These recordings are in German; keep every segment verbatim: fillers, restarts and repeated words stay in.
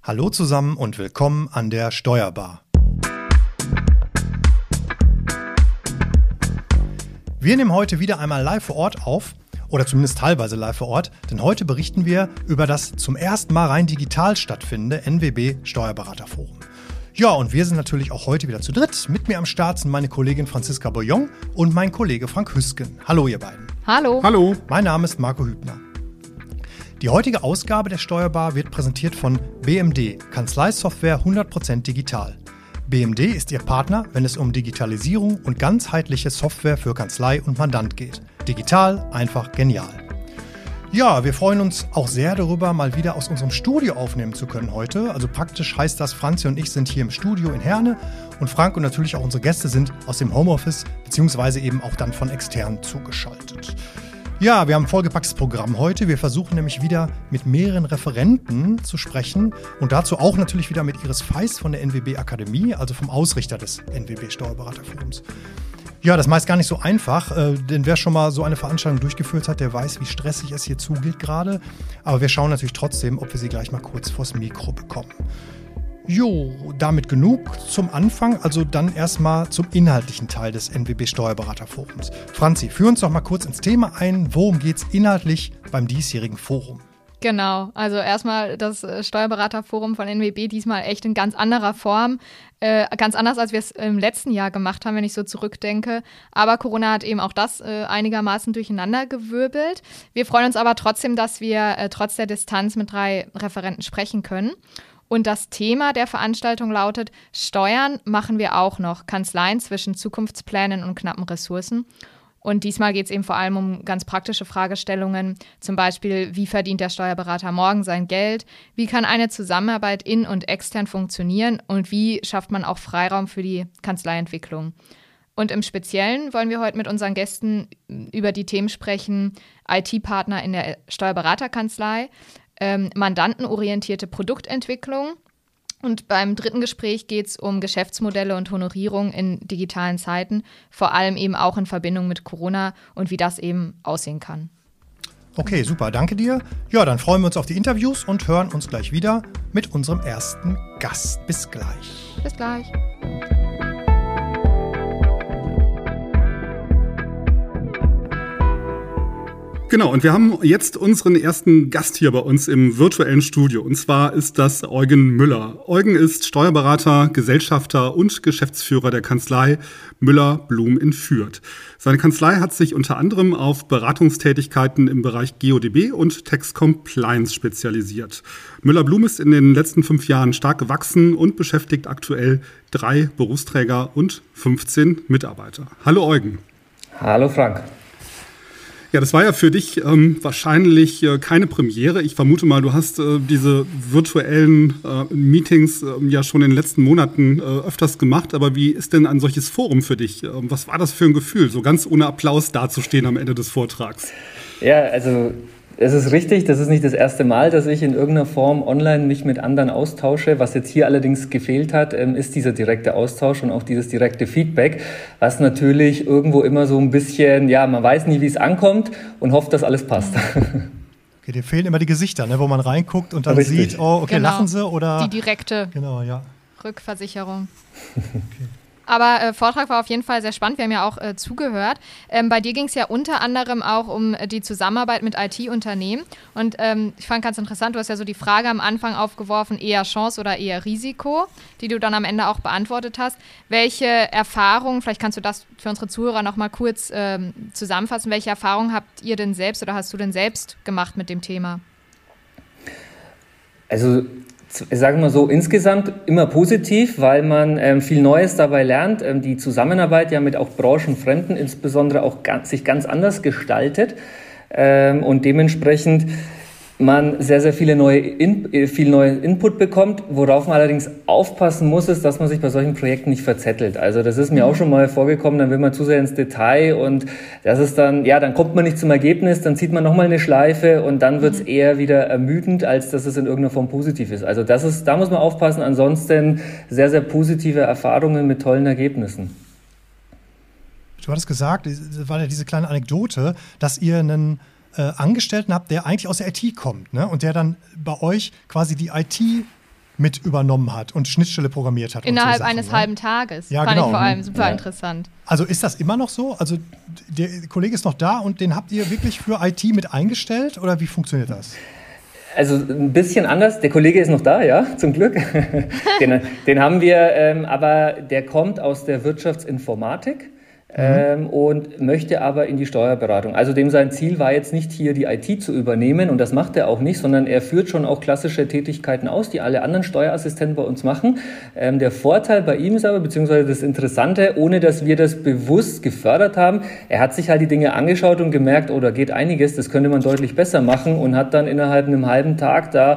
Hallo zusammen und willkommen an der Steuerbar. Wir nehmen heute wieder einmal live vor Ort auf, oder zumindest teilweise live vor Ort, denn heute berichten wir über das zum ersten Mal rein digital stattfindende N W B Steuerberaterforum. Ja, und wir sind natürlich auch heute wieder zu dritt. Mit mir am Start sind meine Kollegin Franziska Bouillon und mein Kollege Frank Hüsken. Hallo ihr beiden. Hallo. Hallo. Mein Name ist Marco Hübner. Die heutige Ausgabe der Steuerbar wird präsentiert von B M D, Kanzleisoftware hundert Prozent digital. B M D ist Ihr Partner, wenn es um Digitalisierung und ganzheitliche Software für Kanzlei und Mandant geht. Digital, einfach genial. Ja, wir freuen uns auch sehr darüber, mal wieder aus unserem Studio aufnehmen zu können heute. Also praktisch heißt das, Franzi und ich sind hier im Studio in Herne und Frank und natürlich auch unsere Gäste sind aus dem Homeoffice beziehungsweise eben auch dann von extern zugeschaltet. Ja, wir haben ein vollgepacktes Programm heute. Wir versuchen nämlich wieder mit mehreren Referenten zu sprechen und dazu auch natürlich wieder mit Iris Feist von der N W B Akademie, also vom Ausrichter des N W B Steuerberaterforums. Ja, das ist meist gar nicht so einfach, äh, denn wer schon mal so eine Veranstaltung durchgeführt hat, der weiß, wie stressig es hier zugeht gerade. Aber wir schauen natürlich trotzdem, ob wir sie gleich mal kurz vors Mikro bekommen. Jo, damit genug zum Anfang, also dann erstmal zum inhaltlichen Teil des N W B Steuerberaterforums. Franzi, führ uns doch mal kurz ins Thema ein. Worum geht's inhaltlich beim diesjährigen Forum? Genau, also erstmal das Steuerberaterforum von N W B diesmal echt in ganz anderer Form. Äh, ganz anders, als wir es im letzten Jahr gemacht haben, wenn ich so zurückdenke. Aber Corona hat eben auch das äh, einigermaßen durcheinandergewirbelt. Wir freuen uns aber trotzdem, dass wir äh, trotz der Distanz mit drei Referenten sprechen können. Und das Thema der Veranstaltung lautet: Steuern machen wir auch noch, Kanzleien zwischen Zukunftsplänen und knappen Ressourcen. Und diesmal geht es eben vor allem um ganz praktische Fragestellungen, zum Beispiel, wie verdient der Steuerberater morgen sein Geld, wie kann eine Zusammenarbeit in- und extern funktionieren und wie schafft man auch Freiraum für die Kanzleientwicklung. Und im Speziellen wollen wir heute mit unseren Gästen über die Themen sprechen: I T-Partner in der Steuerberaterkanzlei, ähm, mandantenorientierte Produktentwicklung. Und beim dritten Gespräch geht es um Geschäftsmodelle und Honorierung in digitalen Zeiten, vor allem eben auch in Verbindung mit Corona und wie das eben aussehen kann. Okay, super, danke dir. Ja, dann freuen wir uns auf die Interviews und hören uns gleich wieder mit unserem ersten Gast. Bis gleich. Bis gleich. Genau, und wir haben jetzt unseren ersten Gast hier bei uns im virtuellen Studio. Und zwar ist das Eugen Müller. Eugen ist Steuerberater, Gesellschafter und Geschäftsführer der Kanzlei Müller-Blum in Fürth. Seine Kanzlei hat sich unter anderem auf Beratungstätigkeiten im Bereich G O D B und Tax Compliance spezialisiert. Müller-Blum ist in den letzten fünf Jahren stark gewachsen und beschäftigt aktuell drei Berufsträger und fünfzehn Mitarbeiter. Hallo Eugen. Hallo Frank. Ja, das war ja für dich ähm, wahrscheinlich äh, keine Premiere. Ich vermute mal, du hast äh, diese virtuellen äh, Meetings äh, ja schon in den letzten Monaten äh, öfters gemacht. Aber wie ist denn ein solches Forum für dich? Äh, was war das für ein Gefühl, so ganz ohne Applaus dazustehen am Ende des Vortrags? Ja, also es ist richtig, das ist nicht das erste Mal, dass ich in irgendeiner Form online mich mit anderen austausche. Was jetzt hier allerdings gefehlt hat, ist dieser direkte Austausch und auch dieses direkte Feedback, was natürlich irgendwo immer so ein bisschen, ja, man weiß nie, wie es ankommt und hofft, dass alles passt. Okay, dir fehlen immer die Gesichter, ne, wo man reinguckt und dann Richtig. sieht, oh, okay, Genau. lachen sie oder... Die direkte Genau, ja. Rückversicherung. Okay. Aber äh, Vortrag war auf jeden Fall sehr spannend. Wir haben ja auch äh, zugehört. Ähm, bei dir ging es ja unter anderem auch um äh, die Zusammenarbeit mit I T-Unternehmen. Und ähm, ich fand ganz interessant, du hast ja so die Frage am Anfang aufgeworfen, eher Chance oder eher Risiko, die du dann am Ende auch beantwortet hast. Welche Erfahrungen, vielleicht kannst du das für unsere Zuhörer noch mal kurz ähm, zusammenfassen, welche Erfahrungen habt ihr denn selbst oder hast du denn selbst gemacht mit dem Thema? Also ich sage mal so, insgesamt immer positiv, weil man ähm, viel Neues dabei lernt. Ähm, die Zusammenarbeit ja mit auch Branchenfremden insbesondere auch ganz, sich ganz anders gestaltet ähm, und dementsprechend man sehr, sehr viele neue In, viel neuen Input bekommt. Worauf man allerdings aufpassen muss, ist, dass man sich bei solchen Projekten nicht verzettelt. Also das ist mir auch schon mal vorgekommen, dann will man zu sehr ins Detail und das ist dann, ja, dann kommt man nicht zum Ergebnis, dann zieht man nochmal eine Schleife und dann wird es eher wieder ermüdend, als dass es in irgendeiner Form positiv ist. Also das ist, da muss man aufpassen. Ansonsten sehr, sehr positive Erfahrungen mit tollen Ergebnissen. Du hattest gesagt, das war ja diese kleine Anekdote, dass ihr einen äh, Angestellten habt, der eigentlich aus der I T kommt, ne? Und der dann bei euch quasi die I T mit übernommen hat und Schnittstelle programmiert hat. Innerhalb und so Sachen, eines ne? halben Tages. Ja, Fand genau. ich vor allem super ja. interessant. Also ist das immer noch so? Also der Kollege ist noch da und den habt ihr wirklich für I T mit eingestellt oder wie funktioniert das? Also ein bisschen anders. Der Kollege ist noch da, ja, zum Glück. den, den haben wir, ähm, aber der kommt aus der Wirtschaftsinformatik. Ähm, und möchte aber in die Steuerberatung. Also dem sein Ziel war jetzt nicht hier die I T zu übernehmen und das macht er auch nicht, sondern er führt schon auch klassische Tätigkeiten aus, die alle anderen Steuerassistenten bei uns machen. Ähm, der Vorteil bei ihm ist aber, beziehungsweise das Interessante, ohne dass wir das bewusst gefördert haben, er hat sich halt die Dinge angeschaut und gemerkt, oh, da geht einiges, das könnte man deutlich besser machen und hat dann innerhalb einem halben Tag da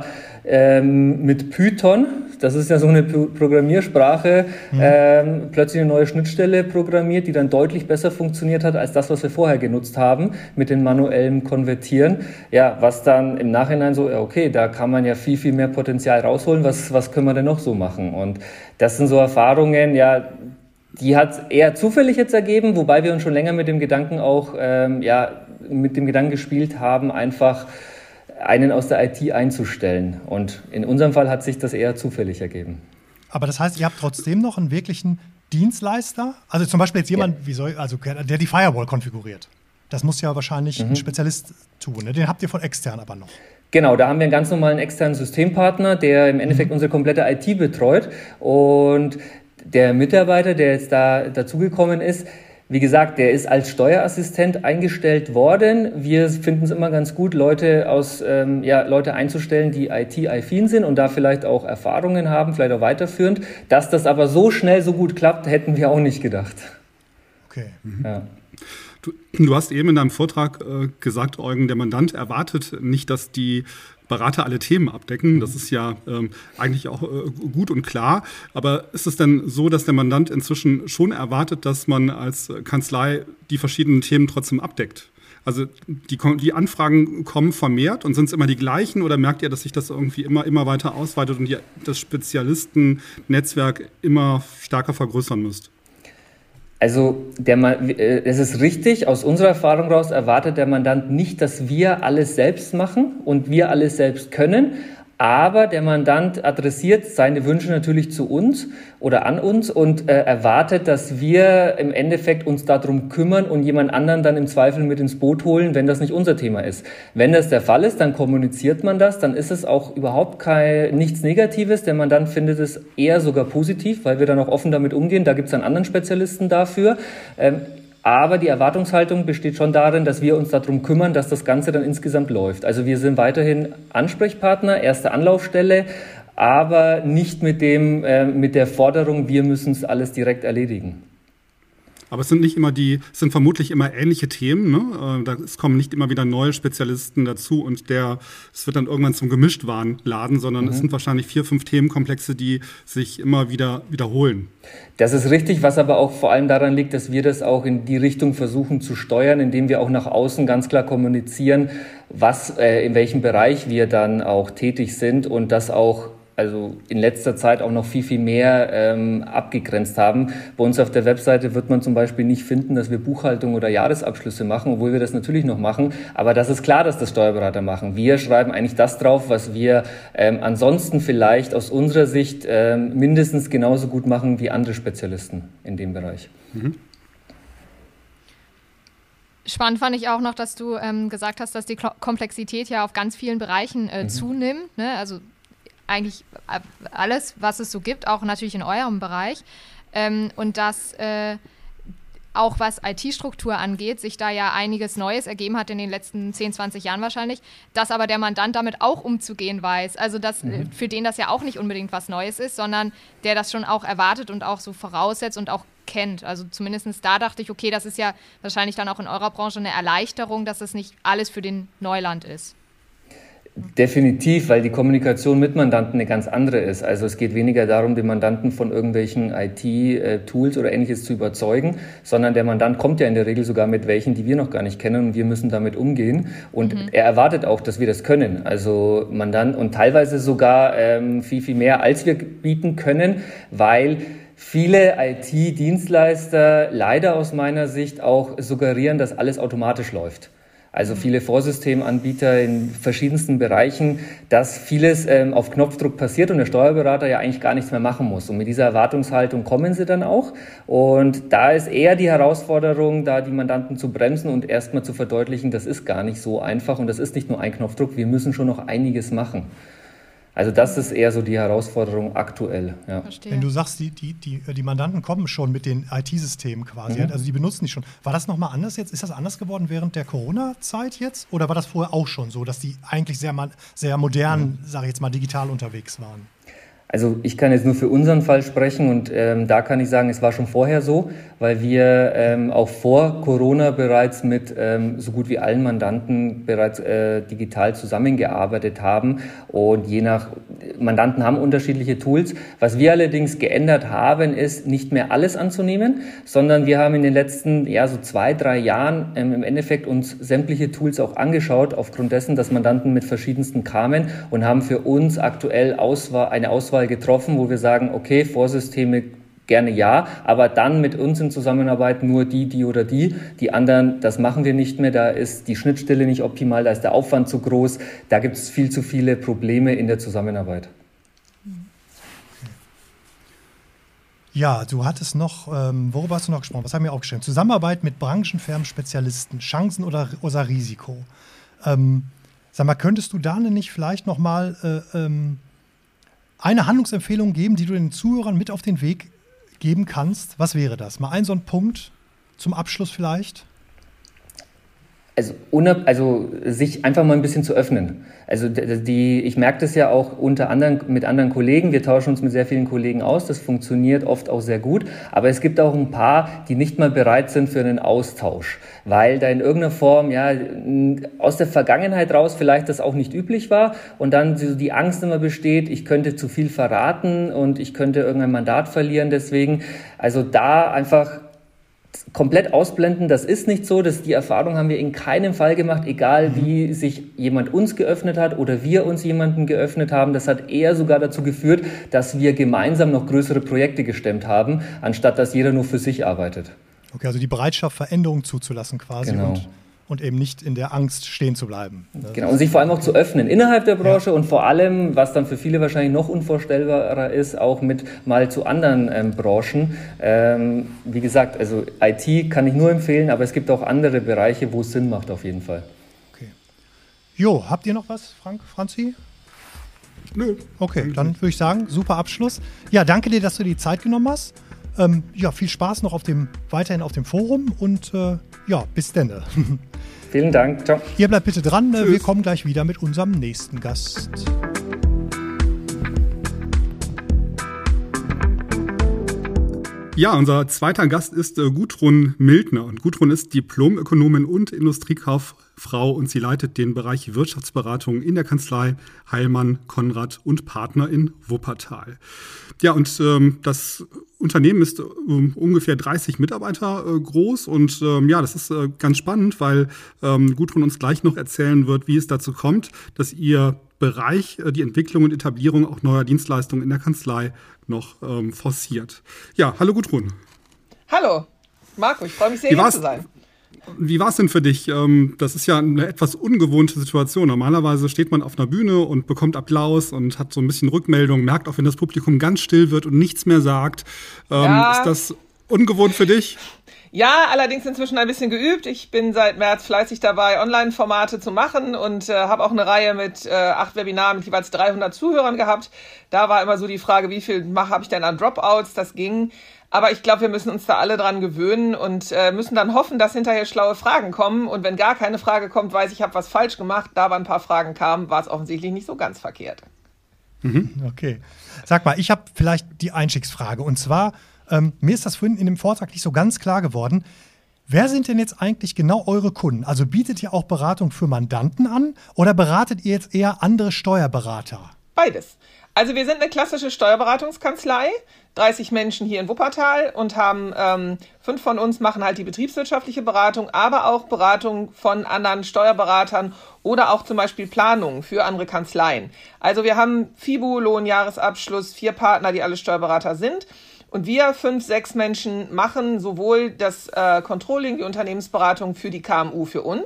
ähm, mit Python, das ist ja so eine Programmiersprache, mhm. ähm, plötzlich eine neue Schnittstelle programmiert, die dann deutlich besser funktioniert hat als das, was wir vorher genutzt haben mit den manuellen Konvertieren. Ja, was dann im Nachhinein so, ja, okay, da kann man ja viel, viel mehr Potenzial rausholen. Was, was können wir denn noch so machen? Und das sind so Erfahrungen, ja, die hat es eher zufällig jetzt ergeben, wobei wir uns schon länger mit dem Gedanken auch, ähm, ja, mit dem Gedanken gespielt haben, einfach einen aus der I T einzustellen. Und in unserem Fall hat sich das eher zufällig ergeben. Aber das heißt, ihr habt trotzdem noch einen wirklichen Dienstleister? Also zum Beispiel jetzt jemand, ja. wie soll, also der die Firewall konfiguriert. Das muss ja wahrscheinlich mhm. ein Spezialist tun. Ne? Den habt ihr von extern aber noch. Genau, da haben wir einen ganz normalen externen Systempartner, der im Endeffekt mhm. unsere komplette I T betreut. Und der Mitarbeiter, der jetzt da dazugekommen ist, wie gesagt, der ist als Steuerassistent eingestellt worden. Wir finden es immer ganz gut, Leute aus, ähm, ja, Leute einzustellen, die I T-affin sind und da vielleicht auch Erfahrungen haben, vielleicht auch weiterführend. Dass das aber so schnell so gut klappt, hätten wir auch nicht gedacht. Okay. Mhm. Ja. Du, du hast eben in deinem Vortrag äh, gesagt, Eugen, der Mandant erwartet nicht, dass die Berater alle Themen abdecken. Das ist ja ähm, eigentlich auch äh, gut und klar. Aber ist es denn so, dass der Mandant inzwischen schon erwartet, dass man als Kanzlei die verschiedenen Themen trotzdem abdeckt? Also die, die Anfragen kommen vermehrt und sind es immer die gleichen oder merkt ihr, dass sich das irgendwie immer, immer weiter ausweitet und die, das Spezialistennetzwerk immer stärker vergrößern müsst? Also der, es ist richtig, aus unserer Erfahrung heraus erwartet der Mandant nicht, dass wir alles selbst machen und wir alles selbst können, aber der Mandant adressiert seine Wünsche natürlich zu uns oder an uns und äh, erwartet, dass wir im Endeffekt uns darum kümmern und jemand anderen dann im Zweifel mit ins Boot holen, wenn das nicht unser Thema ist. Wenn das der Fall ist, dann kommuniziert man das, dann ist es auch überhaupt kein, nichts Negatives. Der Mandant findet es eher sogar positiv, weil wir dann auch offen damit umgehen. Da gibt es dann anderen Spezialisten dafür. Ähm, Aber die Erwartungshaltung besteht schon darin, dass wir uns darum kümmern, dass das Ganze dann insgesamt läuft. Also wir sind weiterhin Ansprechpartner, erste Anlaufstelle, aber nicht mit dem, äh, mit der Forderung, wir müssen es alles direkt erledigen. Aber es sind nicht immer die, es sind vermutlich immer ähnliche Themen, ne? Da, es kommen nicht immer wieder neue Spezialisten dazu und der, es wird dann irgendwann zum Gemischtwarenladen, sondern mhm. es sind wahrscheinlich vier, fünf Themenkomplexe, die sich immer wieder wiederholen. Das ist richtig, was aber auch vor allem daran liegt, dass wir das auch in die Richtung versuchen zu steuern, indem wir auch nach außen ganz klar kommunizieren, was, äh, in welchem Bereich wir dann auch tätig sind und das auch also in letzter Zeit auch noch viel, viel mehr ähm, abgegrenzt haben. Bei uns auf der Webseite wird man zum Beispiel nicht finden, dass wir Buchhaltung oder Jahresabschlüsse machen, obwohl wir das natürlich noch machen. Aber das ist klar, dass das Steuerberater machen. Wir schreiben eigentlich das drauf, was wir ähm, ansonsten vielleicht aus unserer Sicht ähm, mindestens genauso gut machen wie andere Spezialisten in dem Bereich. Mhm. Spannend fand ich auch noch, dass du ähm, gesagt hast, dass die Komplexität ja auf ganz vielen Bereichen äh, mhm. zunimmt, ne? Also eigentlich alles, was es so gibt, auch natürlich in eurem Bereich. Ähm, und dass äh, auch was I T-Struktur angeht, sich da ja einiges Neues ergeben hat in den letzten zehn, zwanzig Jahren wahrscheinlich, dass aber der Mandant damit auch umzugehen weiß. Also dass mhm. für den das ja auch nicht unbedingt was Neues ist, sondern der das schon auch erwartet und auch so voraussetzt und auch kennt. Also zumindest da dachte ich, okay, das ist ja wahrscheinlich dann auch in eurer Branche eine Erleichterung, dass es nicht alles für den Neuland ist. Definitiv, weil die Kommunikation mit Mandanten eine ganz andere ist. Also es geht weniger darum, den Mandanten von irgendwelchen I T-Tools oder Ähnliches zu überzeugen, sondern der Mandant kommt ja in der Regel sogar mit welchen, die wir noch gar nicht kennen und wir müssen damit umgehen. Und mhm. er erwartet auch, dass wir das können. Also Mandant und teilweise sogar ähm, viel, viel mehr, als wir bieten können, weil viele I T-Dienstleister leider aus meiner Sicht auch suggerieren, dass alles automatisch läuft. Also viele Vorsystemanbieter in verschiedensten Bereichen, dass vieles ähm, auf Knopfdruck passiert und der Steuerberater ja eigentlich gar nichts mehr machen muss. Und mit dieser Erwartungshaltung kommen sie dann auch. Und da ist eher die Herausforderung, da die Mandanten zu bremsen und erstmal zu verdeutlichen, das ist gar nicht so einfach und das ist nicht nur ein Knopfdruck, wir müssen schon noch einiges machen. Also das ist eher so die Herausforderung aktuell. Ja. Verstehe. Wenn du sagst, die, die, die, die Mandanten kommen schon mit den I T-Systemen quasi, mhm. also die benutzen die schon. War das nochmal anders jetzt? Ist das anders geworden während der Corona-Zeit jetzt? Oder war das vorher auch schon so, dass die eigentlich sehr, sehr modern, mhm. sage ich jetzt mal, digital unterwegs waren? Also ich kann jetzt nur für unseren Fall sprechen und ähm, da kann ich sagen, es war schon vorher so, weil wir ähm, auch vor Corona bereits mit ähm, so gut wie allen Mandanten bereits äh, digital zusammengearbeitet haben und je nach Mandanten haben unterschiedliche Tools. Was wir allerdings geändert haben, ist nicht mehr alles anzunehmen, sondern wir haben in den letzten ja so zwei, drei Jahren ähm, im Endeffekt uns sämtliche Tools auch angeschaut, aufgrund dessen, dass Mandanten mit verschiedensten kamen und haben für uns aktuell Auswahl, eine Auswahl getroffen, wo wir sagen, okay, Vorsysteme gerne ja, aber dann mit uns in Zusammenarbeit nur die, die oder die. Die anderen, das machen wir nicht mehr, da ist die Schnittstelle nicht optimal, da ist der Aufwand zu groß, da gibt es viel zu viele Probleme in der Zusammenarbeit. Ja, du hattest noch, ähm, worüber hast du noch gesprochen? Was haben wir aufgeschrieben? Zusammenarbeit mit branchenfernen Spezialisten, Chancen oder, oder Risiko. Ähm, sag mal, könntest du da nicht vielleicht noch mal äh, ähm, eine Handlungsempfehlung geben, die du den Zuhörern mit auf den Weg geben kannst? Was wäre das? Mal ein so ein Punkt zum Abschluss vielleicht? Also, unab- also sich einfach mal ein bisschen zu öffnen. Also die, ich merke das ja auch unter anderem mit anderen Kollegen. Wir tauschen uns mit sehr vielen Kollegen aus. Das funktioniert oft auch sehr gut. Aber es gibt auch ein paar, die nicht mal bereit sind für einen Austausch, weil da in irgendeiner Form ja aus der Vergangenheit raus vielleicht das auch nicht üblich war und dann so die Angst immer besteht, ich könnte zu viel verraten und ich könnte irgendein Mandat verlieren. Deswegen, also da einfach komplett ausblenden, das ist nicht so, das, die Erfahrung haben wir in keinem Fall gemacht, egal wie sich jemand uns geöffnet hat oder wir uns jemanden geöffnet haben. Das hat eher sogar dazu geführt, dass wir gemeinsam noch größere Projekte gestemmt haben, anstatt dass jeder nur für sich arbeitet. Okay, also die Bereitschaft, Veränderungen zuzulassen quasi genau. und, und eben nicht in der Angst stehen zu bleiben. Genau, und sich vor allem auch zu öffnen innerhalb der Branche ja. und vor allem, was dann für viele wahrscheinlich noch unvorstellbarer ist, auch mit mal zu anderen ähm, Branchen. Ähm, wie gesagt, also I T kann ich nur empfehlen, aber es gibt auch andere Bereiche, wo es Sinn macht auf jeden Fall. Okay. Jo, habt ihr noch was, Frank, Franzi? Nö. Okay, dann würde ich sagen, super Abschluss. Ja, danke dir, dass du die Zeit genommen hast. Ähm, ja, viel Spaß noch auf dem, weiterhin auf dem Forum und äh, ja, bis dann. Vielen Dank. Ciao. Ihr bleibt bitte dran. Tschüss. Wir kommen gleich wieder mit unserem nächsten Gast. Ja, unser zweiter Gast ist äh, Gudrun Mildner. Und Gudrun ist Diplomökonomin und Industriekauffrau und sie leitet den Bereich Wirtschaftsberatung in der Kanzlei Heilmann, Konrad und Partner in Wuppertal. Ja, und ähm, das Unternehmen ist ähm, ungefähr dreißig Mitarbeiter äh, groß und ähm, ja, das ist äh, ganz spannend, weil ähm, Gudrun uns gleich noch erzählen wird, wie es dazu kommt, dass ihr Bereich, äh, die Entwicklung und Etablierung auch neuer Dienstleistungen in der Kanzlei noch ähm, forciert. Ja, hallo Gudrun. Hallo, Marco, ich freue mich sehr, hier zu sein. Wie war es denn für dich? Das ist ja eine etwas ungewohnte Situation. Normalerweise steht man auf einer Bühne und bekommt Applaus und hat so ein bisschen Rückmeldung, merkt auch, wenn das Publikum ganz still wird und nichts mehr sagt. Ja. Ist das ungewohnt für dich? Ja, allerdings inzwischen ein bisschen geübt. Ich bin seit März fleißig dabei, Online-Formate zu machen und äh, habe auch eine Reihe mit äh, acht Webinaren mit jeweils dreihundert Zuhörern gehabt. Da war immer so die Frage, wie viel habe ich denn an Dropouts? Das ging. Aber ich glaube, wir müssen uns da alle dran gewöhnen und äh, müssen dann hoffen, dass hinterher schlaue Fragen kommen. Und wenn gar keine Frage kommt, weiß ich, ich habe was falsch gemacht. Da aber ein paar Fragen kamen, war es offensichtlich nicht so ganz verkehrt. Mhm, okay. Sag mal, ich habe vielleicht die Einstiegsfrage. Und zwar, ähm, mir ist das vorhin in dem Vortrag nicht so ganz klar geworden. Wer sind denn jetzt eigentlich genau eure Kunden? Also bietet ihr auch Beratung für Mandanten an oder beratet ihr jetzt eher andere Steuerberater? Beides. Also wir sind eine klassische Steuerberatungskanzlei, dreißig Menschen hier in Wuppertal und haben ähm, fünf von uns machen halt die betriebswirtschaftliche Beratung, aber auch Beratung von anderen Steuerberatern oder auch zum Beispiel Planungen für andere Kanzleien. Also wir haben FIBU, Lohnjahresabschluss, vier Partner, die alle Steuerberater sind. Und wir, fünf, sechs Menschen, machen sowohl das äh, Controlling, die Unternehmensberatung für die K M U für uns,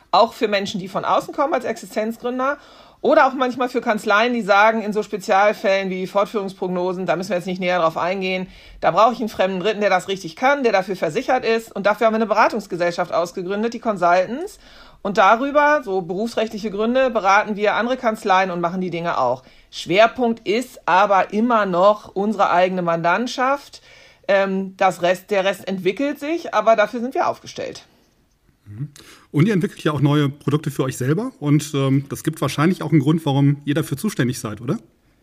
auch für Menschen, die von außen kommen als Existenzgründer. Oder auch manchmal für Kanzleien, die sagen, in so Spezialfällen wie Fortführungsprognosen, da müssen wir jetzt nicht näher drauf eingehen, da brauche ich einen fremden Dritten, der das richtig kann, der dafür versichert ist. Und dafür haben wir eine Beratungsgesellschaft ausgegründet, die Consultants. Und darüber, so berufsrechtliche Gründe, beraten wir andere Kanzleien und machen die Dinge auch. Schwerpunkt ist aber immer noch unsere eigene Mandantschaft. Ähm, das Rest, der Rest entwickelt sich, aber dafür sind wir aufgestellt. Und ihr entwickelt ja auch neue Produkte für euch selber. Und ähm, das gibt wahrscheinlich auch einen Grund, warum ihr dafür zuständig seid, oder?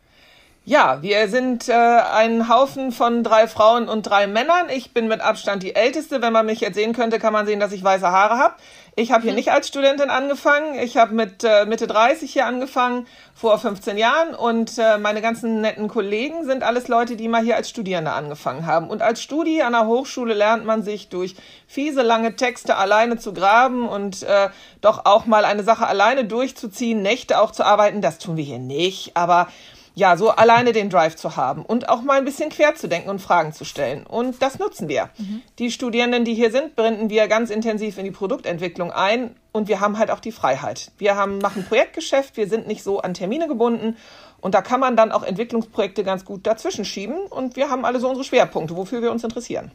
Ja, wir sind äh, ein Haufen von drei Frauen und drei Männern. Ich bin mit Abstand die Älteste. Wenn man mich jetzt sehen könnte, kann man sehen, dass ich weiße Haare habe. Ich habe hier nicht als Studentin angefangen. Ich habe mit äh, Mitte dreißig hier angefangen, vor fünfzehn Jahren. Und äh, meine ganzen netten Kollegen sind alles Leute, die mal hier als Studierende angefangen haben. Und als Studi an der Hochschule lernt man sich durch fiese, lange Texte alleine zu graben und äh, doch auch mal eine Sache alleine durchzuziehen, Nächte auch zu arbeiten. Das tun wir hier nicht, aber ja, so alleine den Drive zu haben und auch mal ein bisschen quer zu denken und Fragen zu stellen. Und das nutzen wir. Mhm. Die Studierenden, die hier sind, binden wir ganz intensiv in die Produktentwicklung ein und wir haben halt auch die Freiheit. Wir haben, machen Projektgeschäft, wir sind nicht so an Termine gebunden und da kann man dann auch Entwicklungsprojekte ganz gut dazwischen schieben und wir haben alle so unsere Schwerpunkte, wofür wir uns interessieren.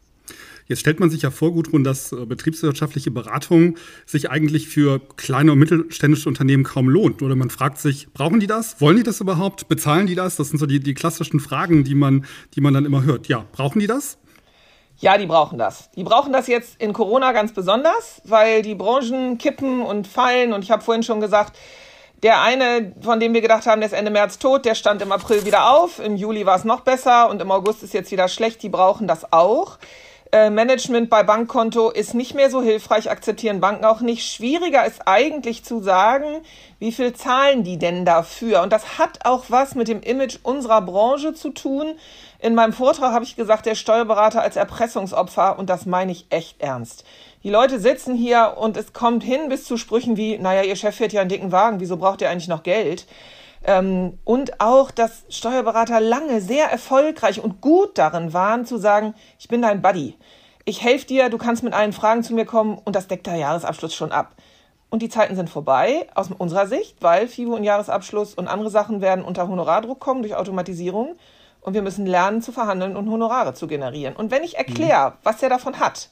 Jetzt stellt man sich ja vor, Gudrun, dass äh, betriebswirtschaftliche Beratung sich eigentlich für kleine und mittelständische Unternehmen kaum lohnt. Oder man fragt sich, brauchen die das? Wollen die das überhaupt? Bezahlen die das? Das sind so die, die klassischen Fragen, die man, die man dann immer hört. Ja, brauchen die das? Ja, die brauchen das. Die brauchen das jetzt in Corona ganz besonders, weil die Branchen kippen und fallen. Und ich habe vorhin schon gesagt, der eine, von dem wir gedacht haben, der ist Ende März tot, der stand im April wieder auf. Im Juli war es noch besser und im August ist jetzt wieder schlecht. Die brauchen das auch. Management bei Bankkonto ist nicht mehr so hilfreich, akzeptieren Banken auch nicht. Schwieriger ist eigentlich zu sagen, wie viel zahlen die denn dafür? Und das hat auch was mit dem Image unserer Branche zu tun. In meinem Vortrag habe ich gesagt, der Steuerberater als Erpressungsopfer, und das meine ich echt ernst. Die Leute sitzen hier und es kommt hin bis zu Sprüchen wie, naja, ihr Chef fährt ja einen dicken Wagen, wieso braucht ihr eigentlich noch Geld? Ähm, und auch, dass Steuerberater lange sehr erfolgreich und gut darin waren, zu sagen, ich bin dein Buddy. Ich helfe dir, du kannst mit allen Fragen zu mir kommen und das deckt der Jahresabschluss schon ab. Und die Zeiten sind vorbei, aus unserer Sicht, weil FIBO und Jahresabschluss und andere Sachen werden unter Honorardruck kommen durch Automatisierung und wir müssen lernen zu verhandeln und Honorare zu generieren. Und wenn ich erkläre, was er davon hat,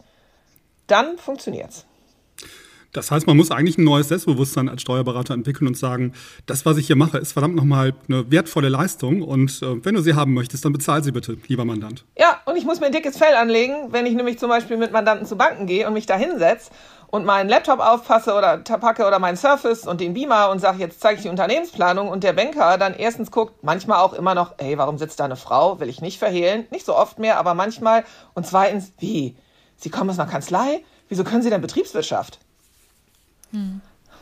dann funktioniert's. Das heißt, man muss eigentlich ein neues Selbstbewusstsein als Steuerberater entwickeln und sagen, das, was ich hier mache, ist verdammt nochmal eine wertvolle Leistung und äh, wenn du sie haben möchtest, dann bezahl sie bitte, lieber Mandant. Ja, und ich muss mir ein dickes Fell anlegen, wenn ich nämlich zum Beispiel mit Mandanten zu Banken gehe und mich da hinsetze und meinen Laptop aufpasse oder packe oder meinen Surface und den Beamer und sage, jetzt zeige ich die Unternehmensplanung und der Banker dann erstens guckt, manchmal auch immer noch, hey, warum sitzt da eine Frau, will ich nicht verhehlen, nicht so oft mehr, aber manchmal. Und zweitens, wie, Sie kommen aus einer Kanzlei, wieso können Sie denn Betriebswirtschaft? Hm.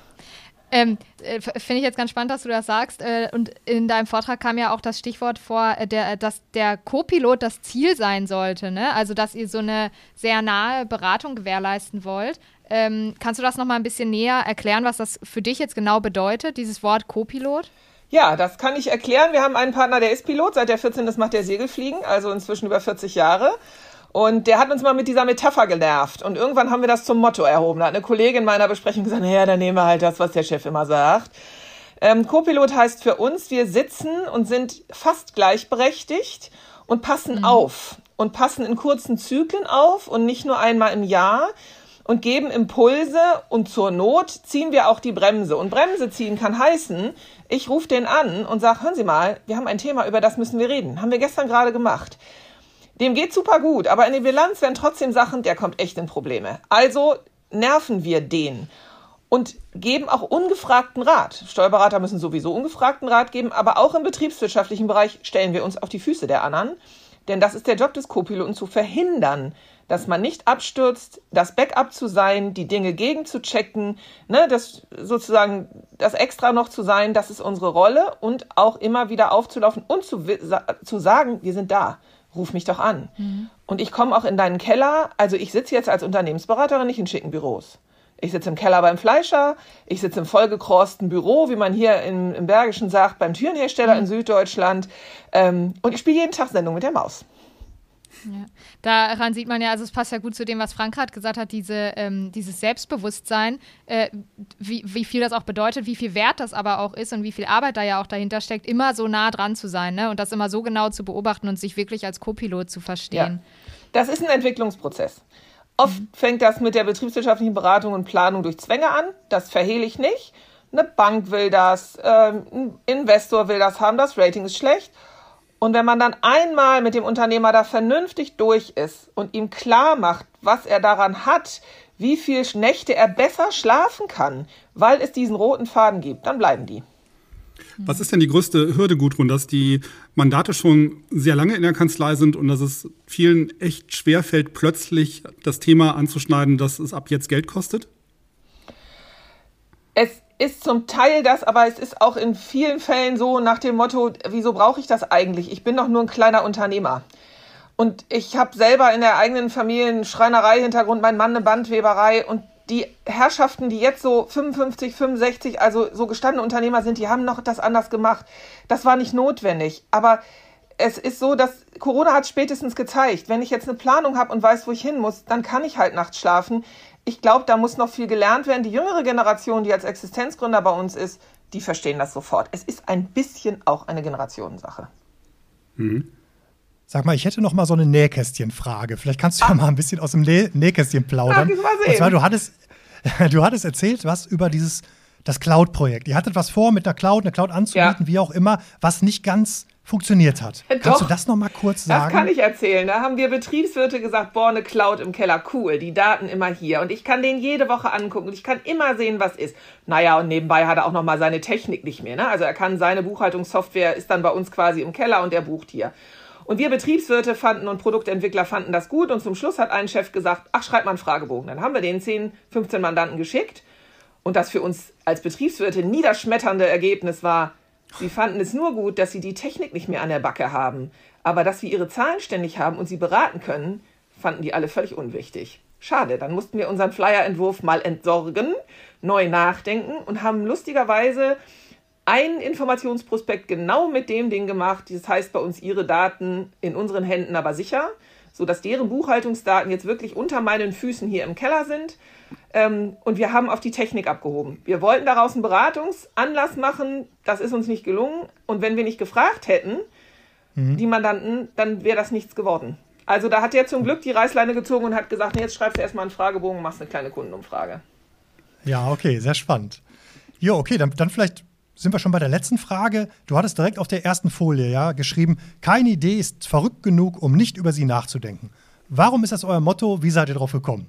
Ähm, äh, Finde ich jetzt ganz spannend, dass du das sagst. Äh, und in deinem Vortrag kam ja auch das Stichwort vor, äh, der, dass der Co-Pilot das Ziel sein sollte, ne? Also, dass ihr so eine sehr nahe Beratung gewährleisten wollt. Ähm, kannst du das nochmal ein bisschen näher erklären, was das für dich jetzt genau bedeutet, dieses Wort Co-Pilot? Ja, das kann ich erklären. Wir haben einen Partner, der ist Pilot. Seit der vierzehn ist, macht der Segelfliegen, also inzwischen über vierzig Jahre. Und der hat uns mal mit dieser Metapher genervt. Und irgendwann haben wir das zum Motto erhoben. Da hat eine Kollegin in meiner Besprechung gesagt, naja, dann nehmen wir halt das, was der Chef immer sagt. Ähm, Co-Pilot heißt für uns, wir sitzen und sind fast gleichberechtigt und passen mhm. auf. Und passen in kurzen Zyklen auf und nicht nur einmal im Jahr. Und geben Impulse und zur Not ziehen wir auch die Bremse. Und Bremse ziehen kann heißen, ich rufe den an und sage, hören Sie mal, wir haben ein Thema, über das müssen wir reden. Haben wir gestern gerade gemacht. Dem geht super gut, aber in der Bilanz werden trotzdem Sachen, der kommt echt in Probleme. Also nerven wir den und geben auch ungefragten Rat. Steuerberater müssen sowieso ungefragten Rat geben, aber auch im betriebswirtschaftlichen Bereich stellen wir uns auf die Füße der anderen. Denn das ist der Job des Co-Piloten, zu verhindern, dass man nicht abstürzt, das Backup zu sein, die Dinge gegen zu checken, ne, das sozusagen das Extra noch zu sein, das ist unsere Rolle und auch immer wieder aufzulaufen und zu, zu sagen, wir sind da. Ruf mich doch an. Mhm. Und ich komme auch in deinen Keller. Also ich sitze jetzt als Unternehmensberaterin nicht in schicken Büros. Ich sitze im Keller beim Fleischer. Ich sitze im vollgekrosten Büro, wie man hier im, im Bergischen sagt, beim Türenhersteller mhm. in Süddeutschland. Ähm, und ich spiele jeden Tag Sendung mit der Maus. Ja. Daran sieht man ja, also es passt ja gut zu dem, was Frank gerade gesagt hat, diese, ähm, dieses Selbstbewusstsein, äh, wie, wie viel das auch bedeutet, wie viel Wert das aber auch ist und wie viel Arbeit da ja auch dahinter steckt, immer so nah dran zu sein, ne? Und das immer so genau zu beobachten und sich wirklich als Co-Pilot zu verstehen. Ja. Das ist ein Entwicklungsprozess. Oft mhm. fängt das mit der betriebswirtschaftlichen Beratung und Planung durch Zwänge an. Das verhehle ich nicht. Eine Bank will das, ähm, ein Investor will das haben, das Rating ist schlecht. Und wenn man dann einmal mit dem Unternehmer da vernünftig durch ist und ihm klar macht, was er daran hat, wie viele Nächte er besser schlafen kann, weil es diesen roten Faden gibt, dann bleiben die. Was ist denn die größte Hürde, Gudrun, dass die Mandate schon sehr lange in der Kanzlei sind und dass es vielen echt schwerfällt, plötzlich das Thema anzuschneiden, dass es ab jetzt Geld kostet? Es ist zum Teil das, aber es ist auch in vielen Fällen so nach dem Motto, wieso brauche ich das eigentlich? Ich bin doch nur ein kleiner Unternehmer. Und ich habe selber in der eigenen Familie einen Schreinerei-Hintergrund, mein Mann eine Bandweberei und die Herrschaften, die jetzt so fünfundfünfzig, fünfundsechzig, also so gestandene Unternehmer sind, die haben noch das anders gemacht. Das war nicht notwendig. Aber es ist so, dass Corona hat spätestens gezeigt, wenn ich jetzt eine Planung habe und weiß, wo ich hin muss, dann kann ich halt nachts schlafen. Ich glaube, da muss noch viel gelernt werden. Die jüngere Generation, die als Existenzgründer bei uns ist, die verstehen das sofort. Es ist ein bisschen auch eine Generationensache. Mhm. Sag mal, ich hätte noch mal so eine Nähkästchenfrage. Vielleicht kannst du ah. ja mal ein bisschen aus dem Näh- Nähkästchen plaudern. Ach, mal sehen. Und zwar, du hattest, du hattest erzählt, was über dieses das Cloud-Projekt. Ihr hattet was vor, mit einer Cloud, eine Cloud anzubieten, ja. wie auch immer, was nicht ganz funktioniert hat. Doch, kannst du das noch mal kurz sagen? Das kann ich erzählen. Da haben wir Betriebswirte gesagt, boah, eine Cloud im Keller, cool, die Daten immer hier. Und ich kann den jede Woche angucken und ich kann immer sehen, was ist. Naja, und nebenbei hat er auch noch mal seine Technik nicht mehr. Ne? Also er kann seine Buchhaltungssoftware, ist dann bei uns quasi im Keller und er bucht hier. Und wir Betriebswirte fanden und Produktentwickler fanden das gut. Und zum Schluss hat ein Chef gesagt, ach, schreib mal einen Fragebogen. Dann haben wir den zehn, fünfzehn Mandanten geschickt. Und das für uns als Betriebswirte niederschmetternde Ergebnis war, sie fanden es nur gut, dass sie die Technik nicht mehr an der Backe haben. Aber dass wir ihre Zahlen ständig haben und sie beraten können, fanden die alle völlig unwichtig. Schade, dann mussten wir unseren Flyer-Entwurf mal entsorgen, neu nachdenken und haben lustigerweise einen Informationsprospekt genau mit dem Ding gemacht. Das heißt bei uns, ihre Daten in unseren Händen aber sicher, sodass deren Buchhaltungsdaten jetzt wirklich unter meinen Füßen hier im Keller sind. Ähm, und wir haben auf die Technik abgehoben. Wir wollten daraus einen Beratungsanlass machen, das ist uns nicht gelungen. Und wenn wir nicht gefragt hätten, mhm. die Mandanten, dann wäre das nichts geworden. Also da hat der zum Glück die Reißleine gezogen und hat gesagt, nee, jetzt schreibst du erstmal einen Fragebogen und machst eine kleine Kundenumfrage. Ja, okay, sehr spannend. Jo, okay, dann, dann vielleicht sind wir schon bei der letzten Frage. Du hattest direkt auf der ersten Folie ja, geschrieben, keine Idee ist verrückt genug, um nicht über sie nachzudenken. Warum ist das euer Motto? Wie seid ihr drauf gekommen?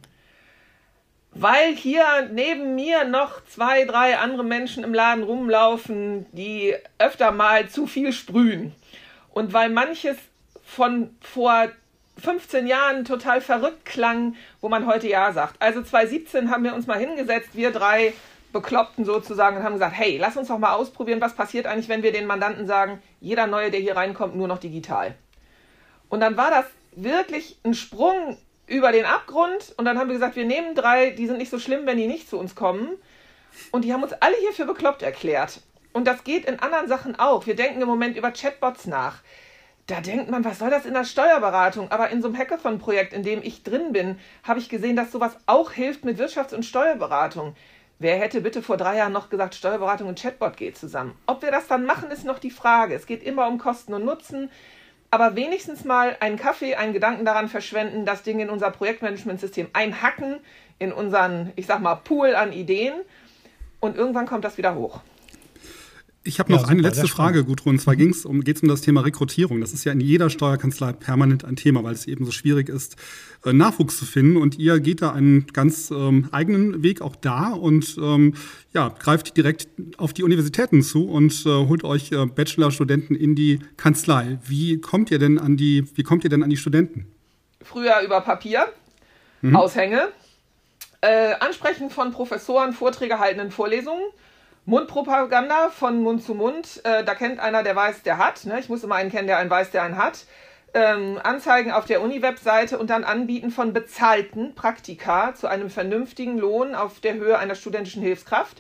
Weil hier neben mir noch zwei, drei andere Menschen im Laden rumlaufen, die öfter mal zu viel sprühen. Und weil manches von vor fünfzehn Jahren total verrückt klang, wo man heute Ja sagt. Also zwanzig siebzehn haben wir uns mal hingesetzt, wir drei Bekloppten sozusagen, und haben gesagt, hey, lass uns doch mal ausprobieren, was passiert eigentlich, wenn wir den Mandanten sagen, jeder Neue, der hier reinkommt, nur noch digital. Und dann war das wirklich ein Sprung über den Abgrund und dann haben wir gesagt, wir nehmen drei, die sind nicht so schlimm, wenn die nicht zu uns kommen. Und die haben uns alle hier für bekloppt erklärt. Und das geht in anderen Sachen auch. Wir denken im Moment über Chatbots nach. Da denkt man, was soll das in der Steuerberatung? Aber in so einem Hackathon-Projekt, in dem ich drin bin, habe ich gesehen, dass sowas auch hilft mit Wirtschafts- und Steuerberatung. Wer hätte bitte vor drei Jahren noch gesagt, Steuerberatung und Chatbot geht zusammen? Ob wir das dann machen, ist noch die Frage. Es geht immer um Kosten und Nutzen. Aber wenigstens mal einen Kaffee, einen Gedanken daran verschwenden, das Ding in unser Projektmanagementsystem einhacken, in unseren, ich sag mal, Pool an Ideen. Und irgendwann kommt das wieder hoch. Ich habe noch ja, super, eine letzte Frage, Gudrun. Und zwar mhm. um, geht es um das Thema Rekrutierung. Das ist ja in jeder Steuerkanzlei permanent ein Thema, weil es eben so schwierig ist, äh, Nachwuchs zu finden. Und ihr geht da einen ganz ähm, eigenen Weg auch da und ähm, ja, greift direkt auf die Universitäten zu und äh, holt euch äh, Bachelorstudenten in die Kanzlei. Wie kommt ihr denn an die, wie kommt ihr denn an die Studenten? Früher über Papier, mhm. Aushänge, äh, Ansprechen von Professoren, Vorträge halten in Vorlesungen. Mundpropaganda von Mund zu Mund, äh, da kennt einer, der weiß, der hat. Ne? Ich muss immer einen kennen, der einen weiß, der einen hat. Ähm, Anzeigen auf der Uni-Webseite und dann Anbieten von bezahlten Praktika zu einem vernünftigen Lohn auf der Höhe einer studentischen Hilfskraft.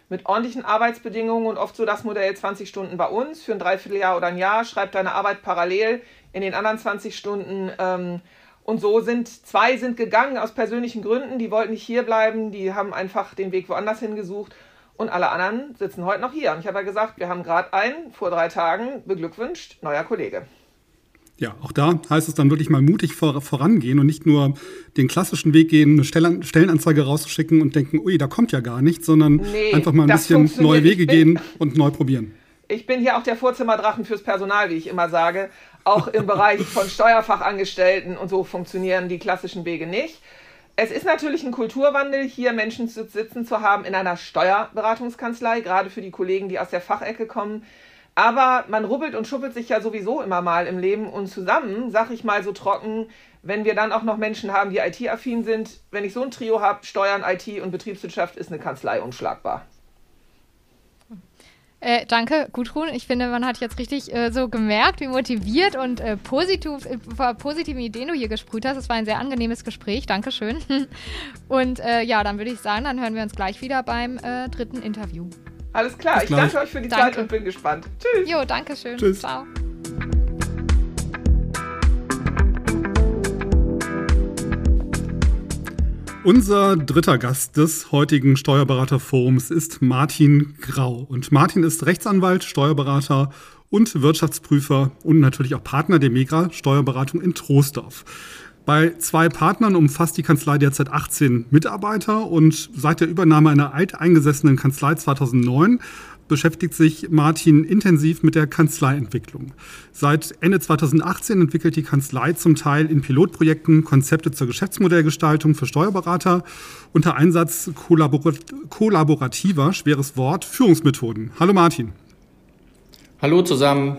mit ordentlichen Arbeitsbedingungen und oft so das Modell zwanzig Stunden bei uns für ein Dreivierteljahr oder ein Jahr, schreib deine Arbeit parallel in den anderen zwanzig Stunden. Ähm, und so sind zwei sind gegangen aus persönlichen Gründen, die wollten nicht hier bleiben, die haben einfach den Weg woanders hingesucht und alle anderen sitzen heute noch hier. Und ich habe ja gesagt, wir haben gerade einen vor drei Tagen beglückwünscht, neuer Kollege. Ja, auch da heißt es dann wirklich mal mutig vor, vorangehen und nicht nur den klassischen Weg gehen, eine Stellan- Stellenanzeige rauszuschicken und denken, ui, da kommt ja gar nichts, sondern nee, einfach mal ein bisschen neue Wege gehen und neu probieren. Ich bin hier auch der Vorzimmerdrachen fürs Personal, wie ich immer sage. Auch im Bereich von Steuerfachangestellten und so funktionieren die klassischen Wege nicht. Es ist natürlich ein Kulturwandel, hier Menschen sitzen zu haben in einer Steuerberatungskanzlei, gerade für die Kollegen, die aus der Fachecke kommen. Aber man rubbelt und schuppelt sich ja sowieso immer mal im Leben und zusammen, sag ich mal so trocken, wenn wir dann auch noch Menschen haben, die I T-affin sind. Wenn ich so ein Trio habe, Steuern, I T und Betriebswirtschaft, ist eine Kanzlei unschlagbar. Äh, danke, Gudrun. Ich finde, man hat jetzt richtig äh, so gemerkt, wie motiviert und äh, positiv, äh, positiven Ideen du hier gesprüht hast. Es war ein sehr angenehmes Gespräch. Dankeschön. Und äh, ja, dann würde ich sagen, dann hören wir uns gleich wieder beim äh, dritten Interview. Alles klar, ich danke euch für die danke. Zeit und bin gespannt. Tschüss. Jo, danke schön. Tschüss. Ciao. Unser dritter Gast des heutigen Steuerberaterforums ist Martin Grau. Und Martin ist Rechtsanwalt, Steuerberater und Wirtschaftsprüfer und natürlich auch Partner der Megra Steuerberatung in Troisdorf. Bei zwei Partnern umfasst die Kanzlei derzeit achtzehn Mitarbeiter und seit der Übernahme einer alteingesessenen Kanzlei zweitausendneun beschäftigt sich Martin intensiv mit der Kanzleientwicklung. Seit Ende zweitausendachtzehn entwickelt die Kanzlei zum Teil in Pilotprojekten Konzepte zur Geschäftsmodellgestaltung für Steuerberater unter Einsatz kollabor- kollaborativer, schweres Wort, Führungsmethoden. Hallo Martin. Hallo zusammen.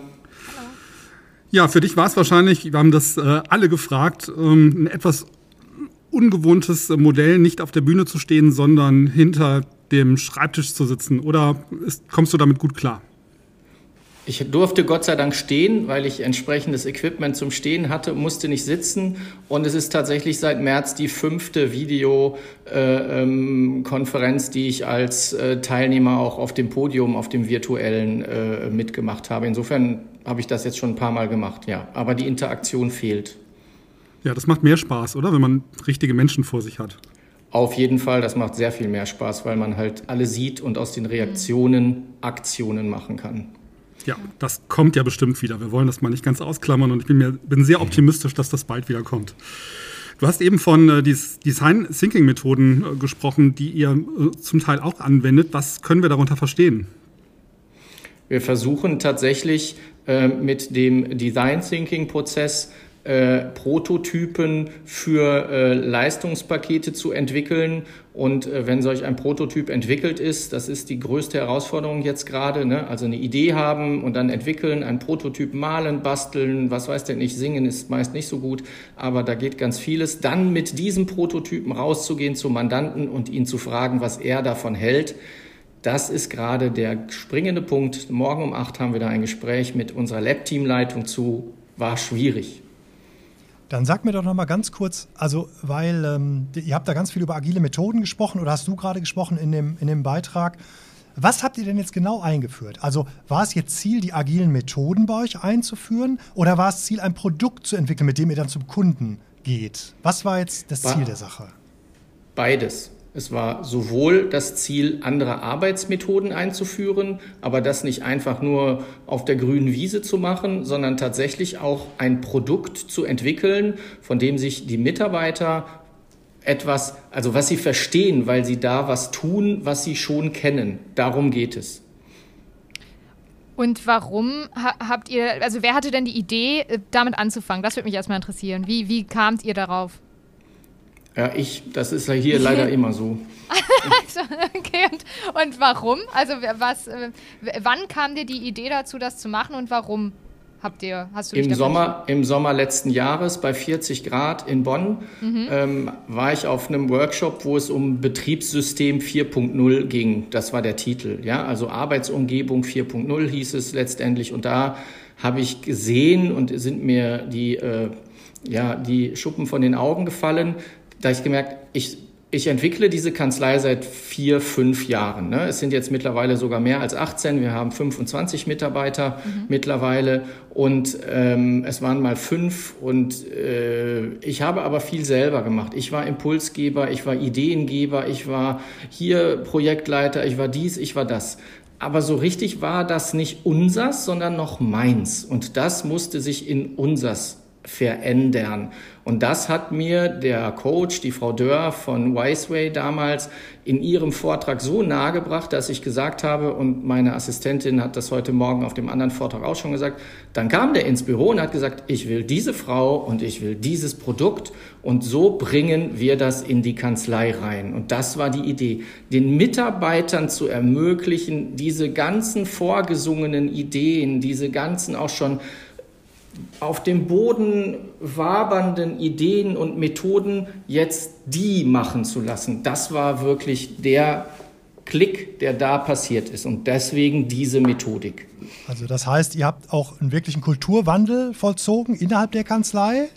Ja, für dich war es wahrscheinlich, wir haben das äh, alle gefragt, ähm, ein etwas ungewohntes Modell, nicht auf der Bühne zu stehen, sondern hinter dem Schreibtisch zu sitzen. Oder ist, kommst du damit gut klar? Ich durfte Gott sei Dank stehen, weil ich entsprechendes Equipment zum Stehen hatte, musste nicht sitzen. Und es ist tatsächlich seit März die fünfte Videokonferenz, äh, ähm, die ich als äh, Teilnehmer auch auf dem Podium, auf dem virtuellen äh, mitgemacht habe. Insofern habe ich das jetzt schon ein paar Mal gemacht, ja. Aber die Interaktion fehlt. Ja, das macht mehr Spaß, oder? Wenn man richtige Menschen vor sich hat. Auf jeden Fall, das macht sehr viel mehr Spaß, weil man halt alle sieht und aus den Reaktionen Aktionen machen kann. Ja, das kommt ja bestimmt wieder. Wir wollen das mal nicht ganz ausklammern und ich bin, mir, bin sehr optimistisch, dass das bald wieder kommt. Du hast eben von äh, Design Thinking Methoden äh, gesprochen, die ihr äh, zum Teil auch anwendet. Was können wir darunter verstehen? Wir versuchen tatsächlich äh, mit dem Design Thinking Prozess Äh, Prototypen für äh, Leistungspakete zu entwickeln. Und äh, wenn solch ein Prototyp entwickelt ist, das ist die größte Herausforderung jetzt gerade, ne? Also eine Idee haben und dann entwickeln, einen Prototyp malen, basteln, was weiß denn ich, singen ist meist nicht so gut, aber da geht ganz vieles. Dann mit diesem Prototypen rauszugehen zum Mandanten und ihn zu fragen, was er davon hält. Das ist gerade der springende Punkt. Morgen um acht haben wir da ein Gespräch mit unserer Lab-Teamleitung zu. War schwierig. Dann sag mir doch noch mal ganz kurz, also weil ähm, ihr habt da ganz viel über agile Methoden gesprochen oder hast du gerade gesprochen in dem, in dem Beitrag. Was habt ihr denn jetzt genau eingeführt? Also war es jetzt Ziel, die agilen Methoden bei euch einzuführen oder war es Ziel, ein Produkt zu entwickeln, mit dem ihr dann zum Kunden geht? Was war jetzt das Ziel der Sache? Beides. Es war sowohl das Ziel, andere Arbeitsmethoden einzuführen, aber das nicht einfach nur auf der grünen Wiese zu machen, sondern tatsächlich auch ein Produkt zu entwickeln, von dem sich die Mitarbeiter etwas, also was sie verstehen, weil sie da was tun, was sie schon kennen. Darum geht es. Und warum ha- habt ihr, also wer hatte denn die Idee, damit anzufangen? Das würde mich erstmal interessieren. Wie, wie kamt ihr darauf? Ja, ich, das ist ja hier leider immer so. Okay, und, und warum? Also was, äh, wann kam dir die Idee dazu, das zu machen und warum habt ihr, hast du dich Im Sommer, Im Sommer letzten Jahres bei vierzig Grad in Bonn mhm. ähm, war ich auf einem Workshop, wo es um Betriebssystem vier Punkt null ging. Das war der Titel, ja, also Arbeitsumgebung vier Punkt null hieß es letztendlich. Und da habe ich gesehen und sind mir die, äh, ja, die Schuppen von den Augen gefallen. Da habe ich gemerkt, ich Ich entwickle diese Kanzlei seit vier, fünf Jahren. Ne? Es sind jetzt mittlerweile sogar mehr als achtzehn. Wir haben fünfundzwanzig Mitarbeiter mhm. mittlerweile und ähm, es waren mal fünf. Und äh, ich habe aber viel selber gemacht. Ich war Impulsgeber, ich war Ideengeber, ich war hier Projektleiter, ich war dies, ich war das. Aber so richtig war das nicht unsers, sondern noch meins. Und das musste sich in unsers verändern. Und das hat mir der Coach, die Frau Dörr von Wiseway damals in ihrem Vortrag so nahegebracht, dass ich gesagt habe, und meine Assistentin hat das heute Morgen auf dem anderen Vortrag auch schon gesagt, dann kam der ins Büro und hat gesagt, ich will diese Frau und ich will dieses Produkt und so bringen wir das in die Kanzlei rein. Und das war die Idee, den Mitarbeitern zu ermöglichen, diese ganzen vorgesungenen Ideen, diese ganzen auch schon auf dem Boden wabernden Ideen und Methoden jetzt die machen zu lassen. Das war wirklich der Klick, der da passiert ist und deswegen diese Methodik. Also das heißt, ihr habt auch einen wirklichen Kulturwandel vollzogen innerhalb der Kanzlei?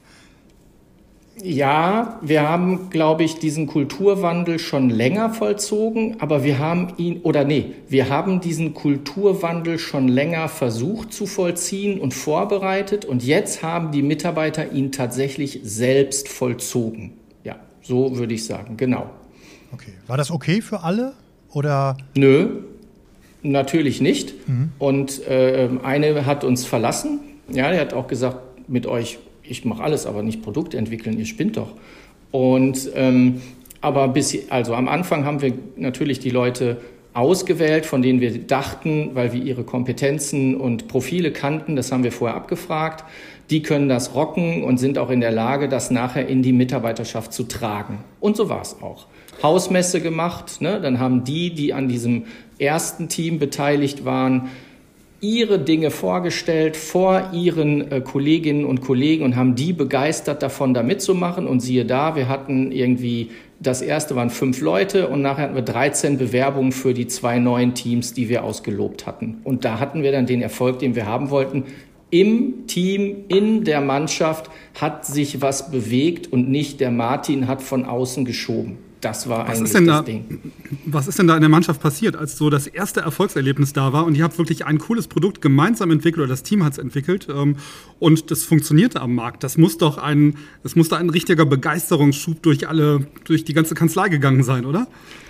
Ja, wir haben, glaube ich, diesen Kulturwandel schon länger vollzogen, aber wir haben ihn, oder nee, wir haben diesen Kulturwandel schon länger versucht zu vollziehen und vorbereitet und jetzt haben die Mitarbeiter ihn tatsächlich selbst vollzogen. Ja, so würde ich sagen, genau. Okay, war das okay für alle, oder? Nö, natürlich nicht. Mhm. Und äh, eine hat uns verlassen, ja, der hat auch gesagt, mit euch ich mache alles, aber nicht Produkte entwickeln, ihr spinnt doch. Und ähm, aber bis, also am Anfang haben wir natürlich die Leute ausgewählt, von denen wir dachten, weil wir ihre Kompetenzen und Profile kannten, das haben wir vorher abgefragt, die können das rocken und sind auch in der Lage, das nachher in die Mitarbeiterschaft zu tragen. Und so war es auch. Hausmesse gemacht, ne? Dann haben die, die an diesem ersten Team beteiligt waren, ihre Dinge vorgestellt vor ihren äh, Kolleginnen und Kollegen und haben die begeistert davon, da mitzumachen. Und siehe da, wir hatten irgendwie, das erste waren fünf Leute und nachher hatten wir dreizehn Bewerbungen für die zwei neuen Teams, die wir ausgelobt hatten. Und da hatten wir dann den Erfolg, den wir haben wollten. Im Team, in der Mannschaft hat sich was bewegt und nicht der Martin hat von außen geschoben. Das war was eigentlich das da, Ding. Was ist denn da in der Mannschaft passiert, als so das erste Erfolgserlebnis da war und ihr habt wirklich ein cooles Produkt gemeinsam entwickelt oder das Team hat es entwickelt ähm, und das funktionierte am Markt? Das muss doch ein, das muss da ein richtiger Begeisterungsschub durch alle, durch die ganze Kanzlei gegangen sein, oder?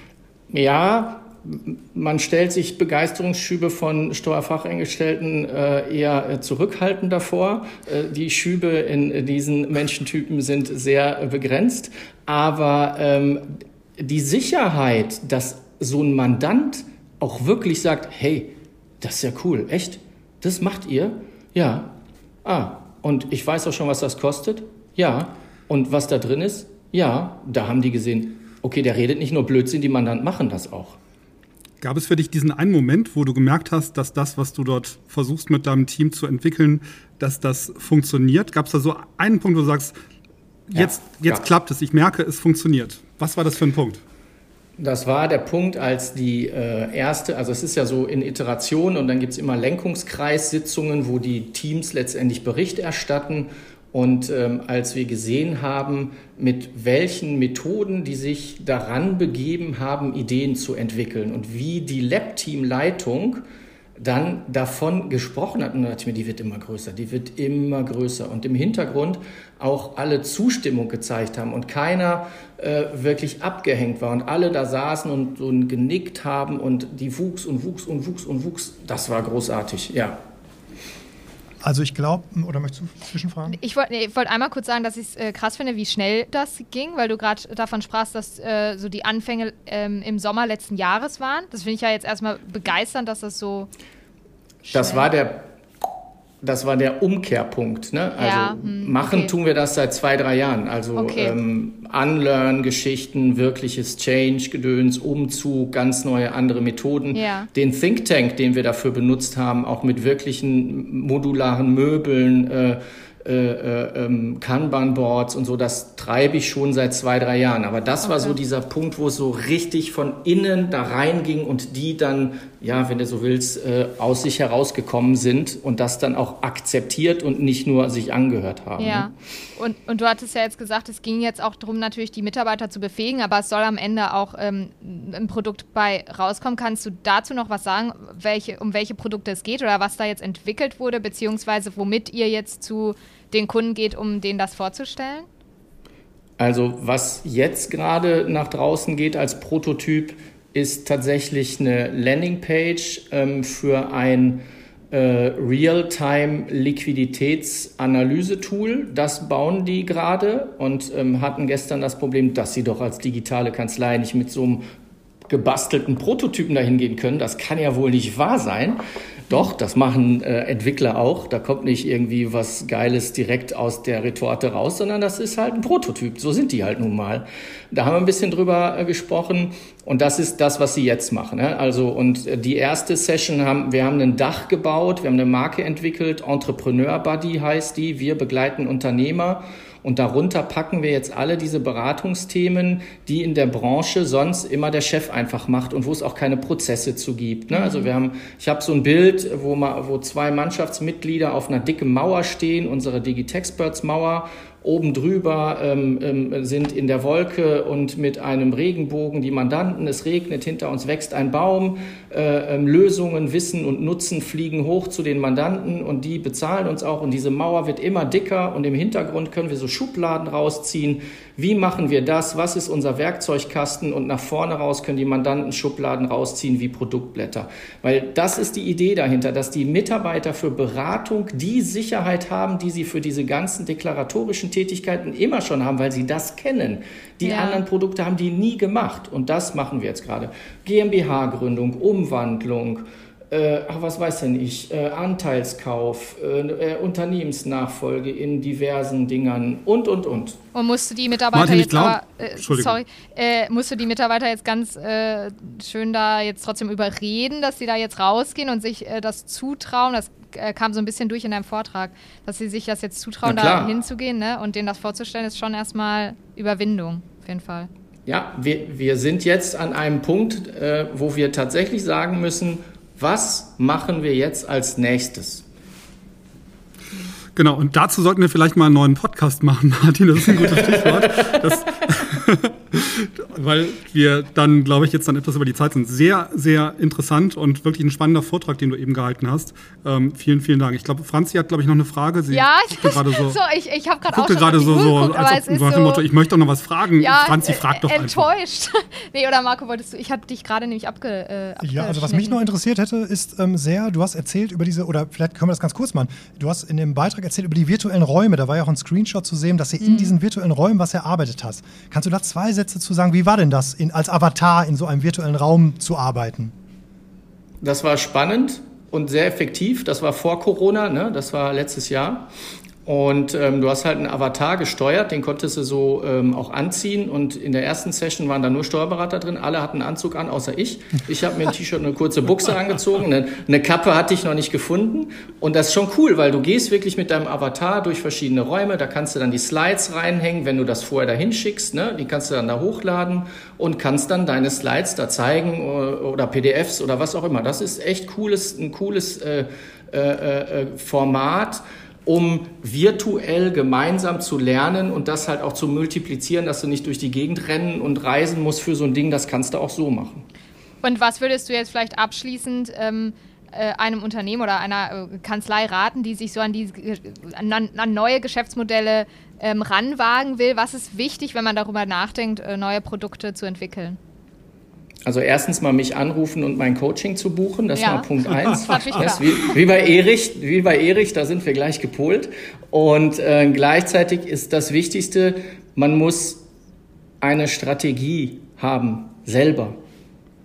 Ja, man stellt sich Begeisterungsschübe von Steuerfachangestellten äh, eher äh, zurückhaltend davor. Äh, die Schübe in diesen Menschentypen sind sehr äh, begrenzt. Aber ähm, die Sicherheit, dass so ein Mandant auch wirklich sagt, hey, das ist ja cool, echt? Das macht ihr? Ja. Ah, und ich weiß auch schon, was das kostet? Ja. Und was da drin ist? Ja. Da haben die gesehen, okay, der redet nicht nur Blödsinn, die Mandanten machen das auch. Gab es für dich diesen einen Moment, wo du gemerkt hast, dass das, was du dort versuchst mit deinem Team zu entwickeln, dass das funktioniert? Gab es da so einen Punkt, wo du sagst, jetzt, ja, jetzt ja. klappt es, ich merke, es funktioniert. Was war das für ein Punkt? Das war der Punkt, als die äh, erste, also es ist ja so in Iteration und dann gibt es immer Lenkungskreissitzungen, wo die Teams letztendlich Bericht erstatten. Und ähm, als wir gesehen haben, mit welchen Methoden die sich daran begeben haben, Ideen zu entwickeln und wie die Lab-Team-Leitung dann davon gesprochen hat, und da dachte ich mir, die wird immer größer, die wird immer größer. Und im Hintergrund auch alle Zustimmung gezeigt haben und keiner äh, wirklich abgehängt war und alle da saßen und, und genickt haben und die wuchs und wuchs und wuchs und wuchs. Das war großartig, ja. Also ich glaube, oder möchtest du zwischenfragen? Ich wollte nee, wollt einmal kurz sagen, dass ich es äh, krass finde, wie schnell das ging, weil du gerade davon sprachst, dass äh, so die Anfänge ähm, im Sommer letzten Jahres waren. Das finde ich ja jetzt erstmal begeisternd, dass das so Das war der, das war der Umkehrpunkt. Ne? Also ja, hm, machen okay. tun wir das seit zwei, drei Jahren. Also okay. ähm, Unlearn-Geschichten, wirkliches Change-Gedöns, Umzug, ganz neue andere Methoden. Ja. Den Think Tank, den wir dafür benutzt haben, auch mit wirklichen modularen Möbeln, äh, äh, äh, Kanban-Boards und so, das treibe ich schon seit zwei, drei Jahren. Aber das okay. war so dieser Punkt, wo es so richtig von innen da reinging und die dann, ja, wenn du so willst, äh, aus sich herausgekommen sind und das dann auch akzeptiert und nicht nur sich angehört haben. Ja, und, und du hattest ja jetzt gesagt, es ging jetzt auch darum, natürlich die Mitarbeiter zu befähigen, aber es soll am Ende auch ähm, ein Produkt bei rauskommen. Kannst du dazu noch was sagen, welche, um welche Produkte es geht oder was da jetzt entwickelt wurde, beziehungsweise womit ihr jetzt zu den Kunden geht, um denen das vorzustellen? Also was jetzt gerade nach draußen geht als Prototyp, ist tatsächlich eine Landingpage ähm, für ein äh, Real-Time-Liquiditätsanalyse-Tool. Das bauen die gerade und ähm, hatten gestern das Problem, dass sie doch als digitale Kanzlei nicht mit so einem gebastelten Prototypen dahin gehen können. Das kann ja wohl nicht wahr sein. Doch, das machen äh, Entwickler auch. Da kommt nicht irgendwie was Geiles direkt aus der Retorte raus, sondern das ist halt ein Prototyp. So sind die halt nun mal. Da haben wir ein bisschen drüber äh, gesprochen und das ist das, was sie jetzt machen. Ne? Also und äh, die erste Session haben, wir haben ein Dach gebaut, wir haben eine Marke entwickelt, Entrepreneur Buddy heißt die. Wir begleiten Unternehmer. Und darunter packen wir jetzt alle diese Beratungsthemen, die in der Branche sonst immer der Chef einfach macht und wo es auch keine Prozesse zu gibt. Ne? Also wir haben, ich habe so ein Bild, wo, ma, wo zwei Mannschaftsmitglieder auf einer dicken Mauer stehen, unsere Digitexperts-Mauer. Oben drüber ähm, ähm, sind in der Wolke und mit einem Regenbogen die Mandanten. Es regnet, hinter uns wächst ein Baum. Äh, ähm, Lösungen, Wissen und Nutzen fliegen hoch zu den Mandanten und die bezahlen uns auch. Und diese Mauer wird immer dicker und im Hintergrund können wir so Schubladen rausziehen. Wie machen wir das? Was ist unser Werkzeugkasten? Und nach vorne raus können die Mandanten Schubladen rausziehen wie Produktblätter. Weil das ist die Idee dahinter, dass die Mitarbeiter für Beratung die Sicherheit haben, die sie für diese ganzen deklaratorischen Tätigkeiten immer schon haben, weil sie das kennen. Die ja. anderen Produkte haben die nie gemacht. Und das machen wir jetzt gerade. GmbH-Gründung, Umwandlung, äh, was weiß denn ich, äh, Anteilskauf, äh, Unternehmensnachfolge in diversen Dingern und, und, und. Und musst du die Mitarbeiter Martin, jetzt glaub, aber, äh, sorry, äh, musst du die Mitarbeiter jetzt ganz äh, schön da jetzt trotzdem überreden, dass sie da jetzt rausgehen und sich äh, das zutrauen? Das äh, kam so ein bisschen durch in deinem Vortrag, dass sie sich das jetzt zutrauen, da hinzugehen, ne? Und denen das vorzustellen, ist schon erstmal Überwindung, auf jeden Fall. Ja, wir, wir sind jetzt an einem Punkt, äh, wo wir tatsächlich sagen müssen, was machen wir jetzt als nächstes? Genau, und dazu sollten wir vielleicht mal einen neuen Podcast machen, Martin, das ist ein gutes Stichwort. Das, weil wir dann, glaube ich, jetzt dann etwas über die Zeit sind. Sehr, sehr interessant und wirklich ein spannender Vortrag, den du eben gehalten hast. Ähm, vielen, vielen Dank. Ich glaube, Franzi hat, glaube ich, noch eine Frage. Sie ja, ich, gerade so, so, ich, ich habe gerade auch schon gerade so, so geguckt, als ob, nach dem Motto, ich möchte auch noch was fragen. Ja, Franzi, frag doch enttäuscht. einfach. Enttäuscht. Nee, oder Marco, wolltest du, ich hatte dich gerade nämlich abge, äh, Ja, also was mich noch interessiert hätte, ist ähm, sehr, du hast erzählt über diese, oder vielleicht können wir das ganz kurz machen, du hast in dem Beitrag erzählt über die virtuellen Räume, da war ja auch ein Screenshot zu sehen, dass ihr mhm. in diesen virtuellen Räumen was erarbeitet hast. Kannst du da zwei Sätze zu sagen, wie war denn das, in, als Avatar in so einem virtuellen Raum zu arbeiten? Das war spannend und sehr effektiv, das war vor Corona, ne? Das war letztes Jahr. Und ähm, du hast halt einen Avatar gesteuert, den konntest du so ähm, auch anziehen. Und in der ersten Session waren da nur Steuerberater drin. Alle hatten einen Anzug an, außer ich. Ich habe mir ein T-Shirt und eine kurze Buchse angezogen. Eine, eine Kappe hatte ich noch nicht gefunden. Und das ist schon cool, weil du gehst wirklich mit deinem Avatar durch verschiedene Räume. Da kannst du dann die Slides reinhängen, wenn du das vorher dahin schickst. Ne? Die kannst du dann da hochladen und kannst dann deine Slides da zeigen oder P D Fs oder was auch immer. Das ist echt cooles, ein cooles äh, äh, äh, Format, um virtuell gemeinsam zu lernen und das halt auch zu multiplizieren, dass du nicht durch die Gegend rennen und reisen musst für so ein Ding, das kannst du auch so machen. Und was würdest du jetzt vielleicht abschließend ähm, äh, einem Unternehmen oder einer äh, Kanzlei raten, die sich so an, die, an, an neue Geschäftsmodelle ähm, ranwagen will? Was ist wichtig, wenn man darüber nachdenkt, äh, neue Produkte zu entwickeln? Also erstens mal mich anrufen und mein Coaching zu buchen, das ja. war Punkt eins. Das das wie, wie bei Erich, wie bei Erich, da sind wir gleich gepolt. Und äh, gleichzeitig ist das Wichtigste, man muss eine Strategie haben, selber.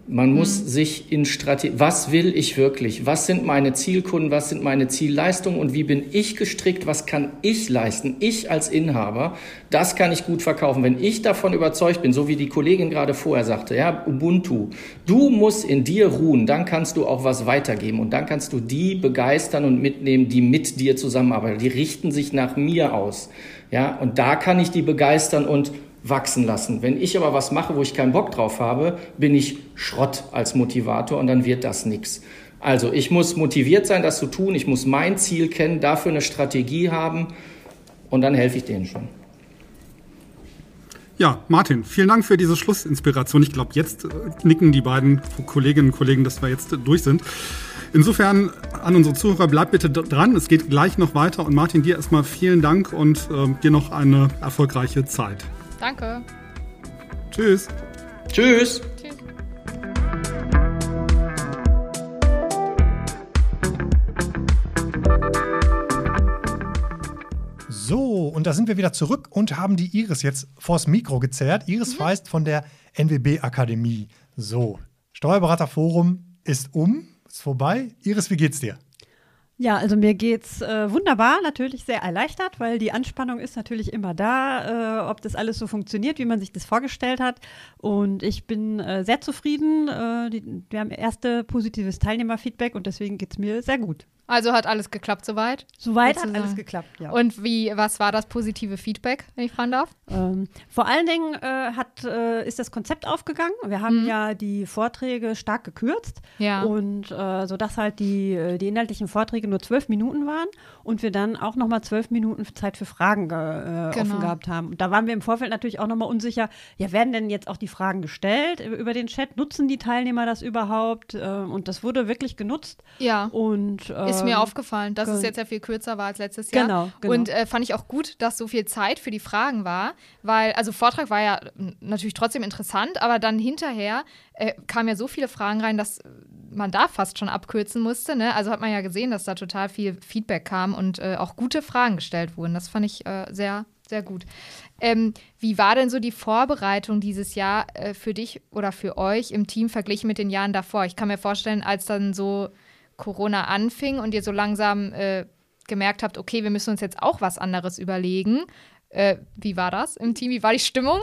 Man mhm. muss sich in Strategie, was will ich wirklich? Was sind meine Zielkunden? Was sind meine Zielleistungen? Und wie bin ich gestrickt? Was kann ich leisten? Ich als Inhaber, das kann ich gut verkaufen. Wenn ich davon überzeugt bin, so wie die Kollegin gerade vorher sagte, ja, Ubuntu, du musst in dir ruhen, dann kannst du auch was weitergeben und dann kannst du die begeistern und mitnehmen, die mit dir zusammenarbeiten. Die richten sich nach mir aus. Ja, und da kann ich die begeistern und wachsen lassen. Wenn ich aber was mache, wo ich keinen Bock drauf habe, bin ich Schrott als Motivator und dann wird das nichts. Also ich muss motiviert sein, das zu tun. Ich muss mein Ziel kennen, dafür eine Strategie haben und dann helfe ich denen schon. Ja, Martin, vielen Dank für diese Schlussinspiration. Ich glaube, jetzt nicken die beiden Kolleginnen und Kollegen, dass wir jetzt durch sind. Insofern an unsere Zuhörer, bleibt bitte dran. Es geht gleich noch weiter. Und Martin, dir erstmal vielen Dank und äh, dir noch eine erfolgreiche Zeit. Danke. Tschüss. Tschüss. Tschüss. So, und da sind wir wieder zurück und haben die Iris jetzt vors Mikro gezerrt. Iris mhm. Feist von der N W B-Akademie. So, Steuerberaterforum ist um, ist vorbei. Iris, wie geht's dir? Ja, also mir geht's äh, wunderbar, natürlich sehr erleichtert, weil die Anspannung ist natürlich immer da, äh, ob das alles so funktioniert, wie man sich das vorgestellt hat. Und ich bin äh, sehr zufrieden. Äh, die, wir haben erste positives Teilnehmerfeedback und deswegen geht's mir sehr gut. Also hat alles geklappt soweit? Soweit hat alles geklappt, ja. Und wie, was war das positive Feedback, wenn ich fragen darf? Ähm, vor allen Dingen äh, hat, äh, ist das Konzept aufgegangen. Wir haben mhm. ja die Vorträge stark gekürzt. Ja. Und äh, sodass halt die, die inhaltlichen Vorträge nur zwölf Minuten waren und wir dann auch nochmal zwölf Minuten Zeit für Fragen ge- äh, genau. offen gehabt haben. Und da waren wir im Vorfeld natürlich auch nochmal unsicher, ja, werden denn jetzt auch die Fragen gestellt über den Chat? Nutzen die Teilnehmer das überhaupt? Äh, und das wurde wirklich genutzt. Ja. Und äh, ist mir aufgefallen, dass Ge- es jetzt ja viel kürzer war als letztes Jahr. Genau, genau. Und äh, fand ich auch gut, dass so viel Zeit für die Fragen war, weil, also Vortrag war ja natürlich trotzdem interessant, aber dann hinterher äh, kamen ja so viele Fragen rein, dass man da fast schon abkürzen musste. Ne? Also hat man ja gesehen, dass da total viel Feedback kam und äh, auch gute Fragen gestellt wurden. Das fand ich äh, sehr, sehr gut. Ähm, wie war denn so die Vorbereitung dieses Jahr äh, für dich oder für euch im Team verglichen mit den Jahren davor? Ich kann mir vorstellen, als dann so Corona anfing und ihr so langsam äh, gemerkt habt, okay, wir müssen uns jetzt auch was anderes überlegen. Äh, wie war das im Team? Wie war die Stimmung?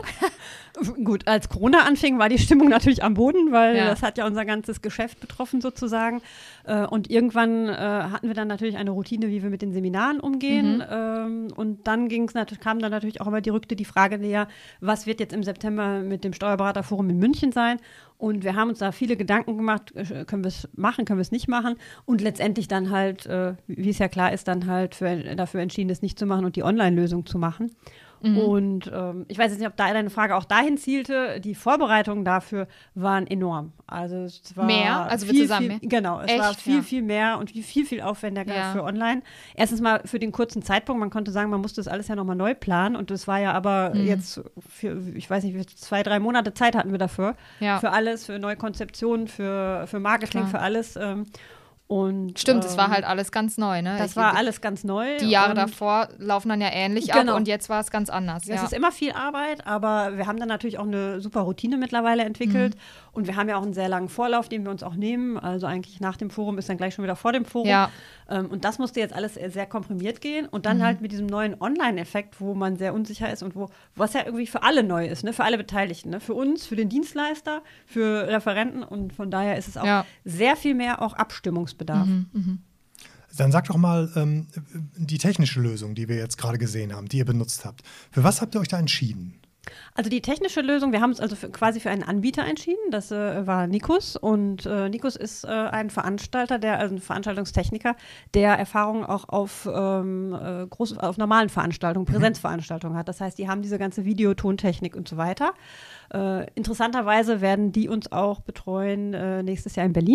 Gut, als Corona anfing, war die Stimmung natürlich am Boden, weil ja. das hat ja unser ganzes Geschäft betroffen sozusagen. Äh, und irgendwann äh, hatten wir dann natürlich eine Routine, wie wir mit den Seminaren umgehen. Mhm. Ähm, und dann ging's nat- kam dann natürlich auch immer die rückte die Frage näher, was wird jetzt im September mit dem Steuerberaterforum in München sein? Und wir haben uns da viele Gedanken gemacht, äh, können wir es machen, können wir es nicht machen? Und letztendlich dann halt, äh, wie es ja klar ist, dann halt für, dafür entschieden, es nicht zu machen und die Online-Lösung zu machen. Mhm. Und ähm, ich weiß jetzt nicht, ob da deine Frage auch dahin zielte. Die Vorbereitungen dafür waren enorm. Also es war mehr? Also viel, zusammen viel, mehr? Genau, es Echt? war viel, Ja. viel mehr und viel, viel aufwendiger Ja. für online. Erstens mal für den kurzen Zeitpunkt. Man konnte sagen, man musste das alles ja nochmal neu planen. Und das war ja aber Mhm. jetzt, für, ich weiß nicht, zwei, drei Monate Zeit hatten wir dafür. Ja. Für alles, für neue Konzeptionen, für, für Marketing, Klar. für alles. Ähm, Und, Stimmt, es ähm, war halt alles ganz neu, ne? Das Ich- war alles ganz neu. Die Jahre und davor laufen dann ja ähnlich Genau. ab und jetzt war es ganz anders. Es Ja. ist immer viel Arbeit, aber wir haben dann natürlich auch eine super Routine mittlerweile entwickelt. Mhm. Und wir haben ja auch einen sehr langen Vorlauf, den wir uns auch nehmen. Also eigentlich nach dem Forum ist dann gleich schon wieder vor dem Forum. Ja. Ähm, und das musste jetzt alles sehr komprimiert gehen. Und dann Mhm. halt mit diesem neuen Online-Effekt, wo man sehr unsicher ist und wo was ja irgendwie für alle neu ist, ne? Für alle Beteiligten. Ne? Für uns, für den Dienstleister, für Referenten. Und von daher ist es auch Ja. sehr viel mehr auch Abstimmungsbedarf. Mhm, mhm. Dann sag doch mal ähm, die technische Lösung, die wir jetzt gerade gesehen haben, die ihr benutzt habt. Für was habt ihr euch da entschieden? Also die technische Lösung, wir haben uns also für, quasi für einen Anbieter entschieden, das äh, war Nikus und äh, Nikus ist äh, ein Veranstalter, der, also ein Veranstaltungstechniker, der Erfahrung auch auf, ähm, äh, groß, auf normalen Veranstaltungen, Präsenzveranstaltungen hat. Das heißt, die haben diese ganze Videotontechnik und so weiter. Äh, interessanterweise werden die uns auch betreuen äh, nächstes Jahr in Berlin.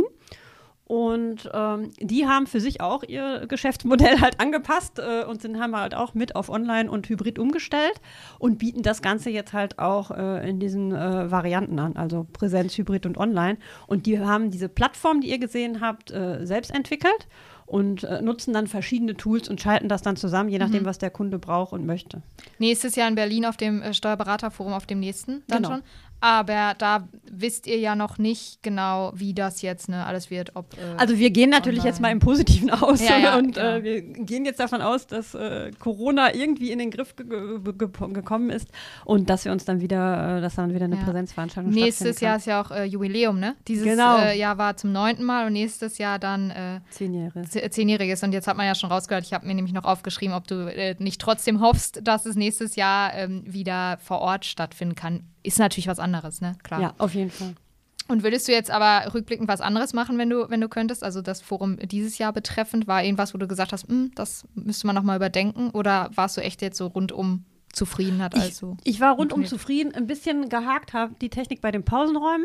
Und ähm, die haben für sich auch ihr Geschäftsmodell halt angepasst äh, und sind, haben halt auch mit auf Online und Hybrid umgestellt und bieten das Ganze jetzt halt auch äh, in diesen äh, Varianten an, also Präsenz, Hybrid und Online. Und die haben diese Plattform, die ihr gesehen habt, äh, selbst entwickelt und äh, nutzen dann verschiedene Tools und schalten das dann zusammen, je nachdem, Mhm. was der Kunde braucht und möchte. Nächstes Jahr in Berlin auf dem äh, Steuerberaterforum, auf dem nächsten dann Genau. schon. Aber da wisst ihr ja noch nicht genau, wie das jetzt ne, alles wird. Ob, äh, also wir gehen natürlich online. jetzt mal im Positiven aus ja, ja, und genau. äh, wir gehen jetzt davon aus, dass äh, Corona irgendwie in den Griff ge ge ge gekommen ist und dass wir uns dann wieder, äh, dass dann wieder eine ja. Präsenzveranstaltung Nächstes stattfinden Jahr kann. ist ja auch äh, Jubiläum, ne? Dieses Genau. äh, Jahr war zum neunten Mal und nächstes Jahr dann äh, Zehnjähriges. Zehnjähriges. Und jetzt hat man ja schon rausgehört, ich habe mir nämlich noch aufgeschrieben, ob du äh, nicht trotzdem hoffst, dass es nächstes Jahr ähm, wieder vor Ort stattfinden kann. Ist natürlich was anderes, ne? Klar. Ja, auf jeden Fall. Und würdest du jetzt aber rückblickend was anderes machen, wenn du, wenn du könntest? Also das Forum dieses Jahr betreffend, war irgendwas, wo du gesagt hast, das müsste man noch mal überdenken? Oder warst du echt jetzt so rundum zufrieden? Hat also ich, ich war rundum zufrieden. Ein bisschen gehakt habe die Technik bei den Pausenräumen.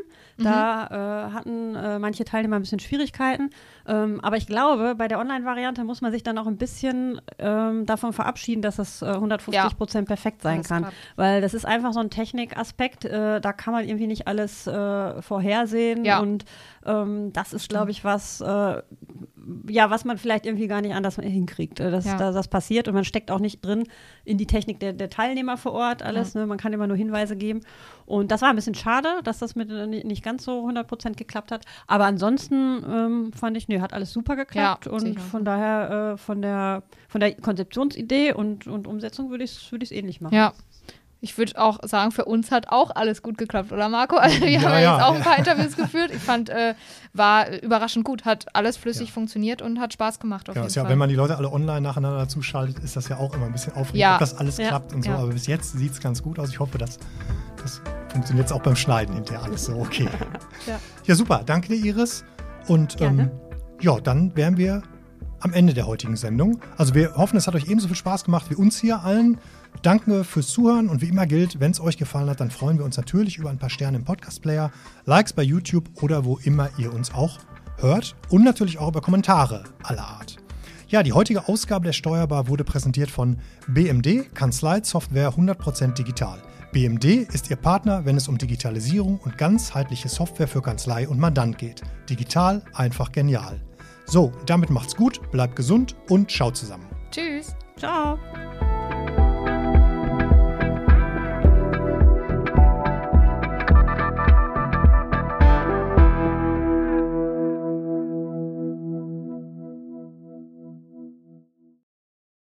Da mhm. äh, hatten äh, manche Teilnehmer ein bisschen Schwierigkeiten. Ähm, aber ich glaube, bei der Online-Variante muss man sich dann auch ein bisschen ähm, davon verabschieden, dass es äh, hundertfünfzig Prozent ja. perfekt sein kann. Klappt. Weil das ist einfach so ein Technikaspekt. Äh, da kann man irgendwie nicht alles äh, vorhersehen. Ja. Und ähm, das ist, glaube ich, was, äh, ja, was man vielleicht irgendwie gar nicht anders hinkriegt. Äh, dass, ja. dass das passiert und man steckt auch nicht drin in die Technik der, der Teilnehmer vor Ort, alles. Ja. Ne? Man kann immer nur Hinweise geben. Und das war ein bisschen schade, dass das mit nicht ganz so hundert Prozent geklappt hat. Aber ansonsten ähm, fand ich, nee, hat alles super geklappt. Ja, und sicher. von daher, äh, von der von der Konzeptionsidee und, und Umsetzung würde ich es würd ähnlich machen. Ja. Ich würde auch sagen, für uns hat auch alles gut geklappt, oder Marco? Also wir ja, haben ja ja, jetzt auch ja. ein paar Interviews geführt. Ich fand, äh, war überraschend gut, hat alles flüssig ja. funktioniert und hat Spaß gemacht auf ja, jeden ist ja, Fall. wenn man die Leute alle online nacheinander zuschaltet, ist das ja auch immer ein bisschen aufregend, ja. ob das alles ja. klappt und so. Ja. Aber bis jetzt sieht es ganz gut aus. Ich hoffe, dass das funktioniert jetzt auch beim Schneiden hinterher alles so okay. ja. ja, super. Danke dir, Iris. Und ähm, ja, dann wären wir am Ende der heutigen Sendung. Also wir hoffen, es hat euch ebenso viel Spaß gemacht wie uns hier allen. Danke fürs Zuhören und wie immer gilt, wenn es euch gefallen hat, dann freuen wir uns natürlich über ein paar Sterne im Podcast-Player, Likes bei YouTube oder wo immer ihr uns auch hört und natürlich auch über Kommentare aller Art. Ja, die heutige Ausgabe der Steuerbar wurde präsentiert von B M D, Kanzleisoftware hundert Prozent digital. B M D ist Ihr Partner, wenn es um Digitalisierung und ganzheitliche Software für Kanzlei und Mandant geht. Digital, einfach genial. So, damit macht's gut, bleibt gesund und schaut zusammen. Tschüss. Ciao.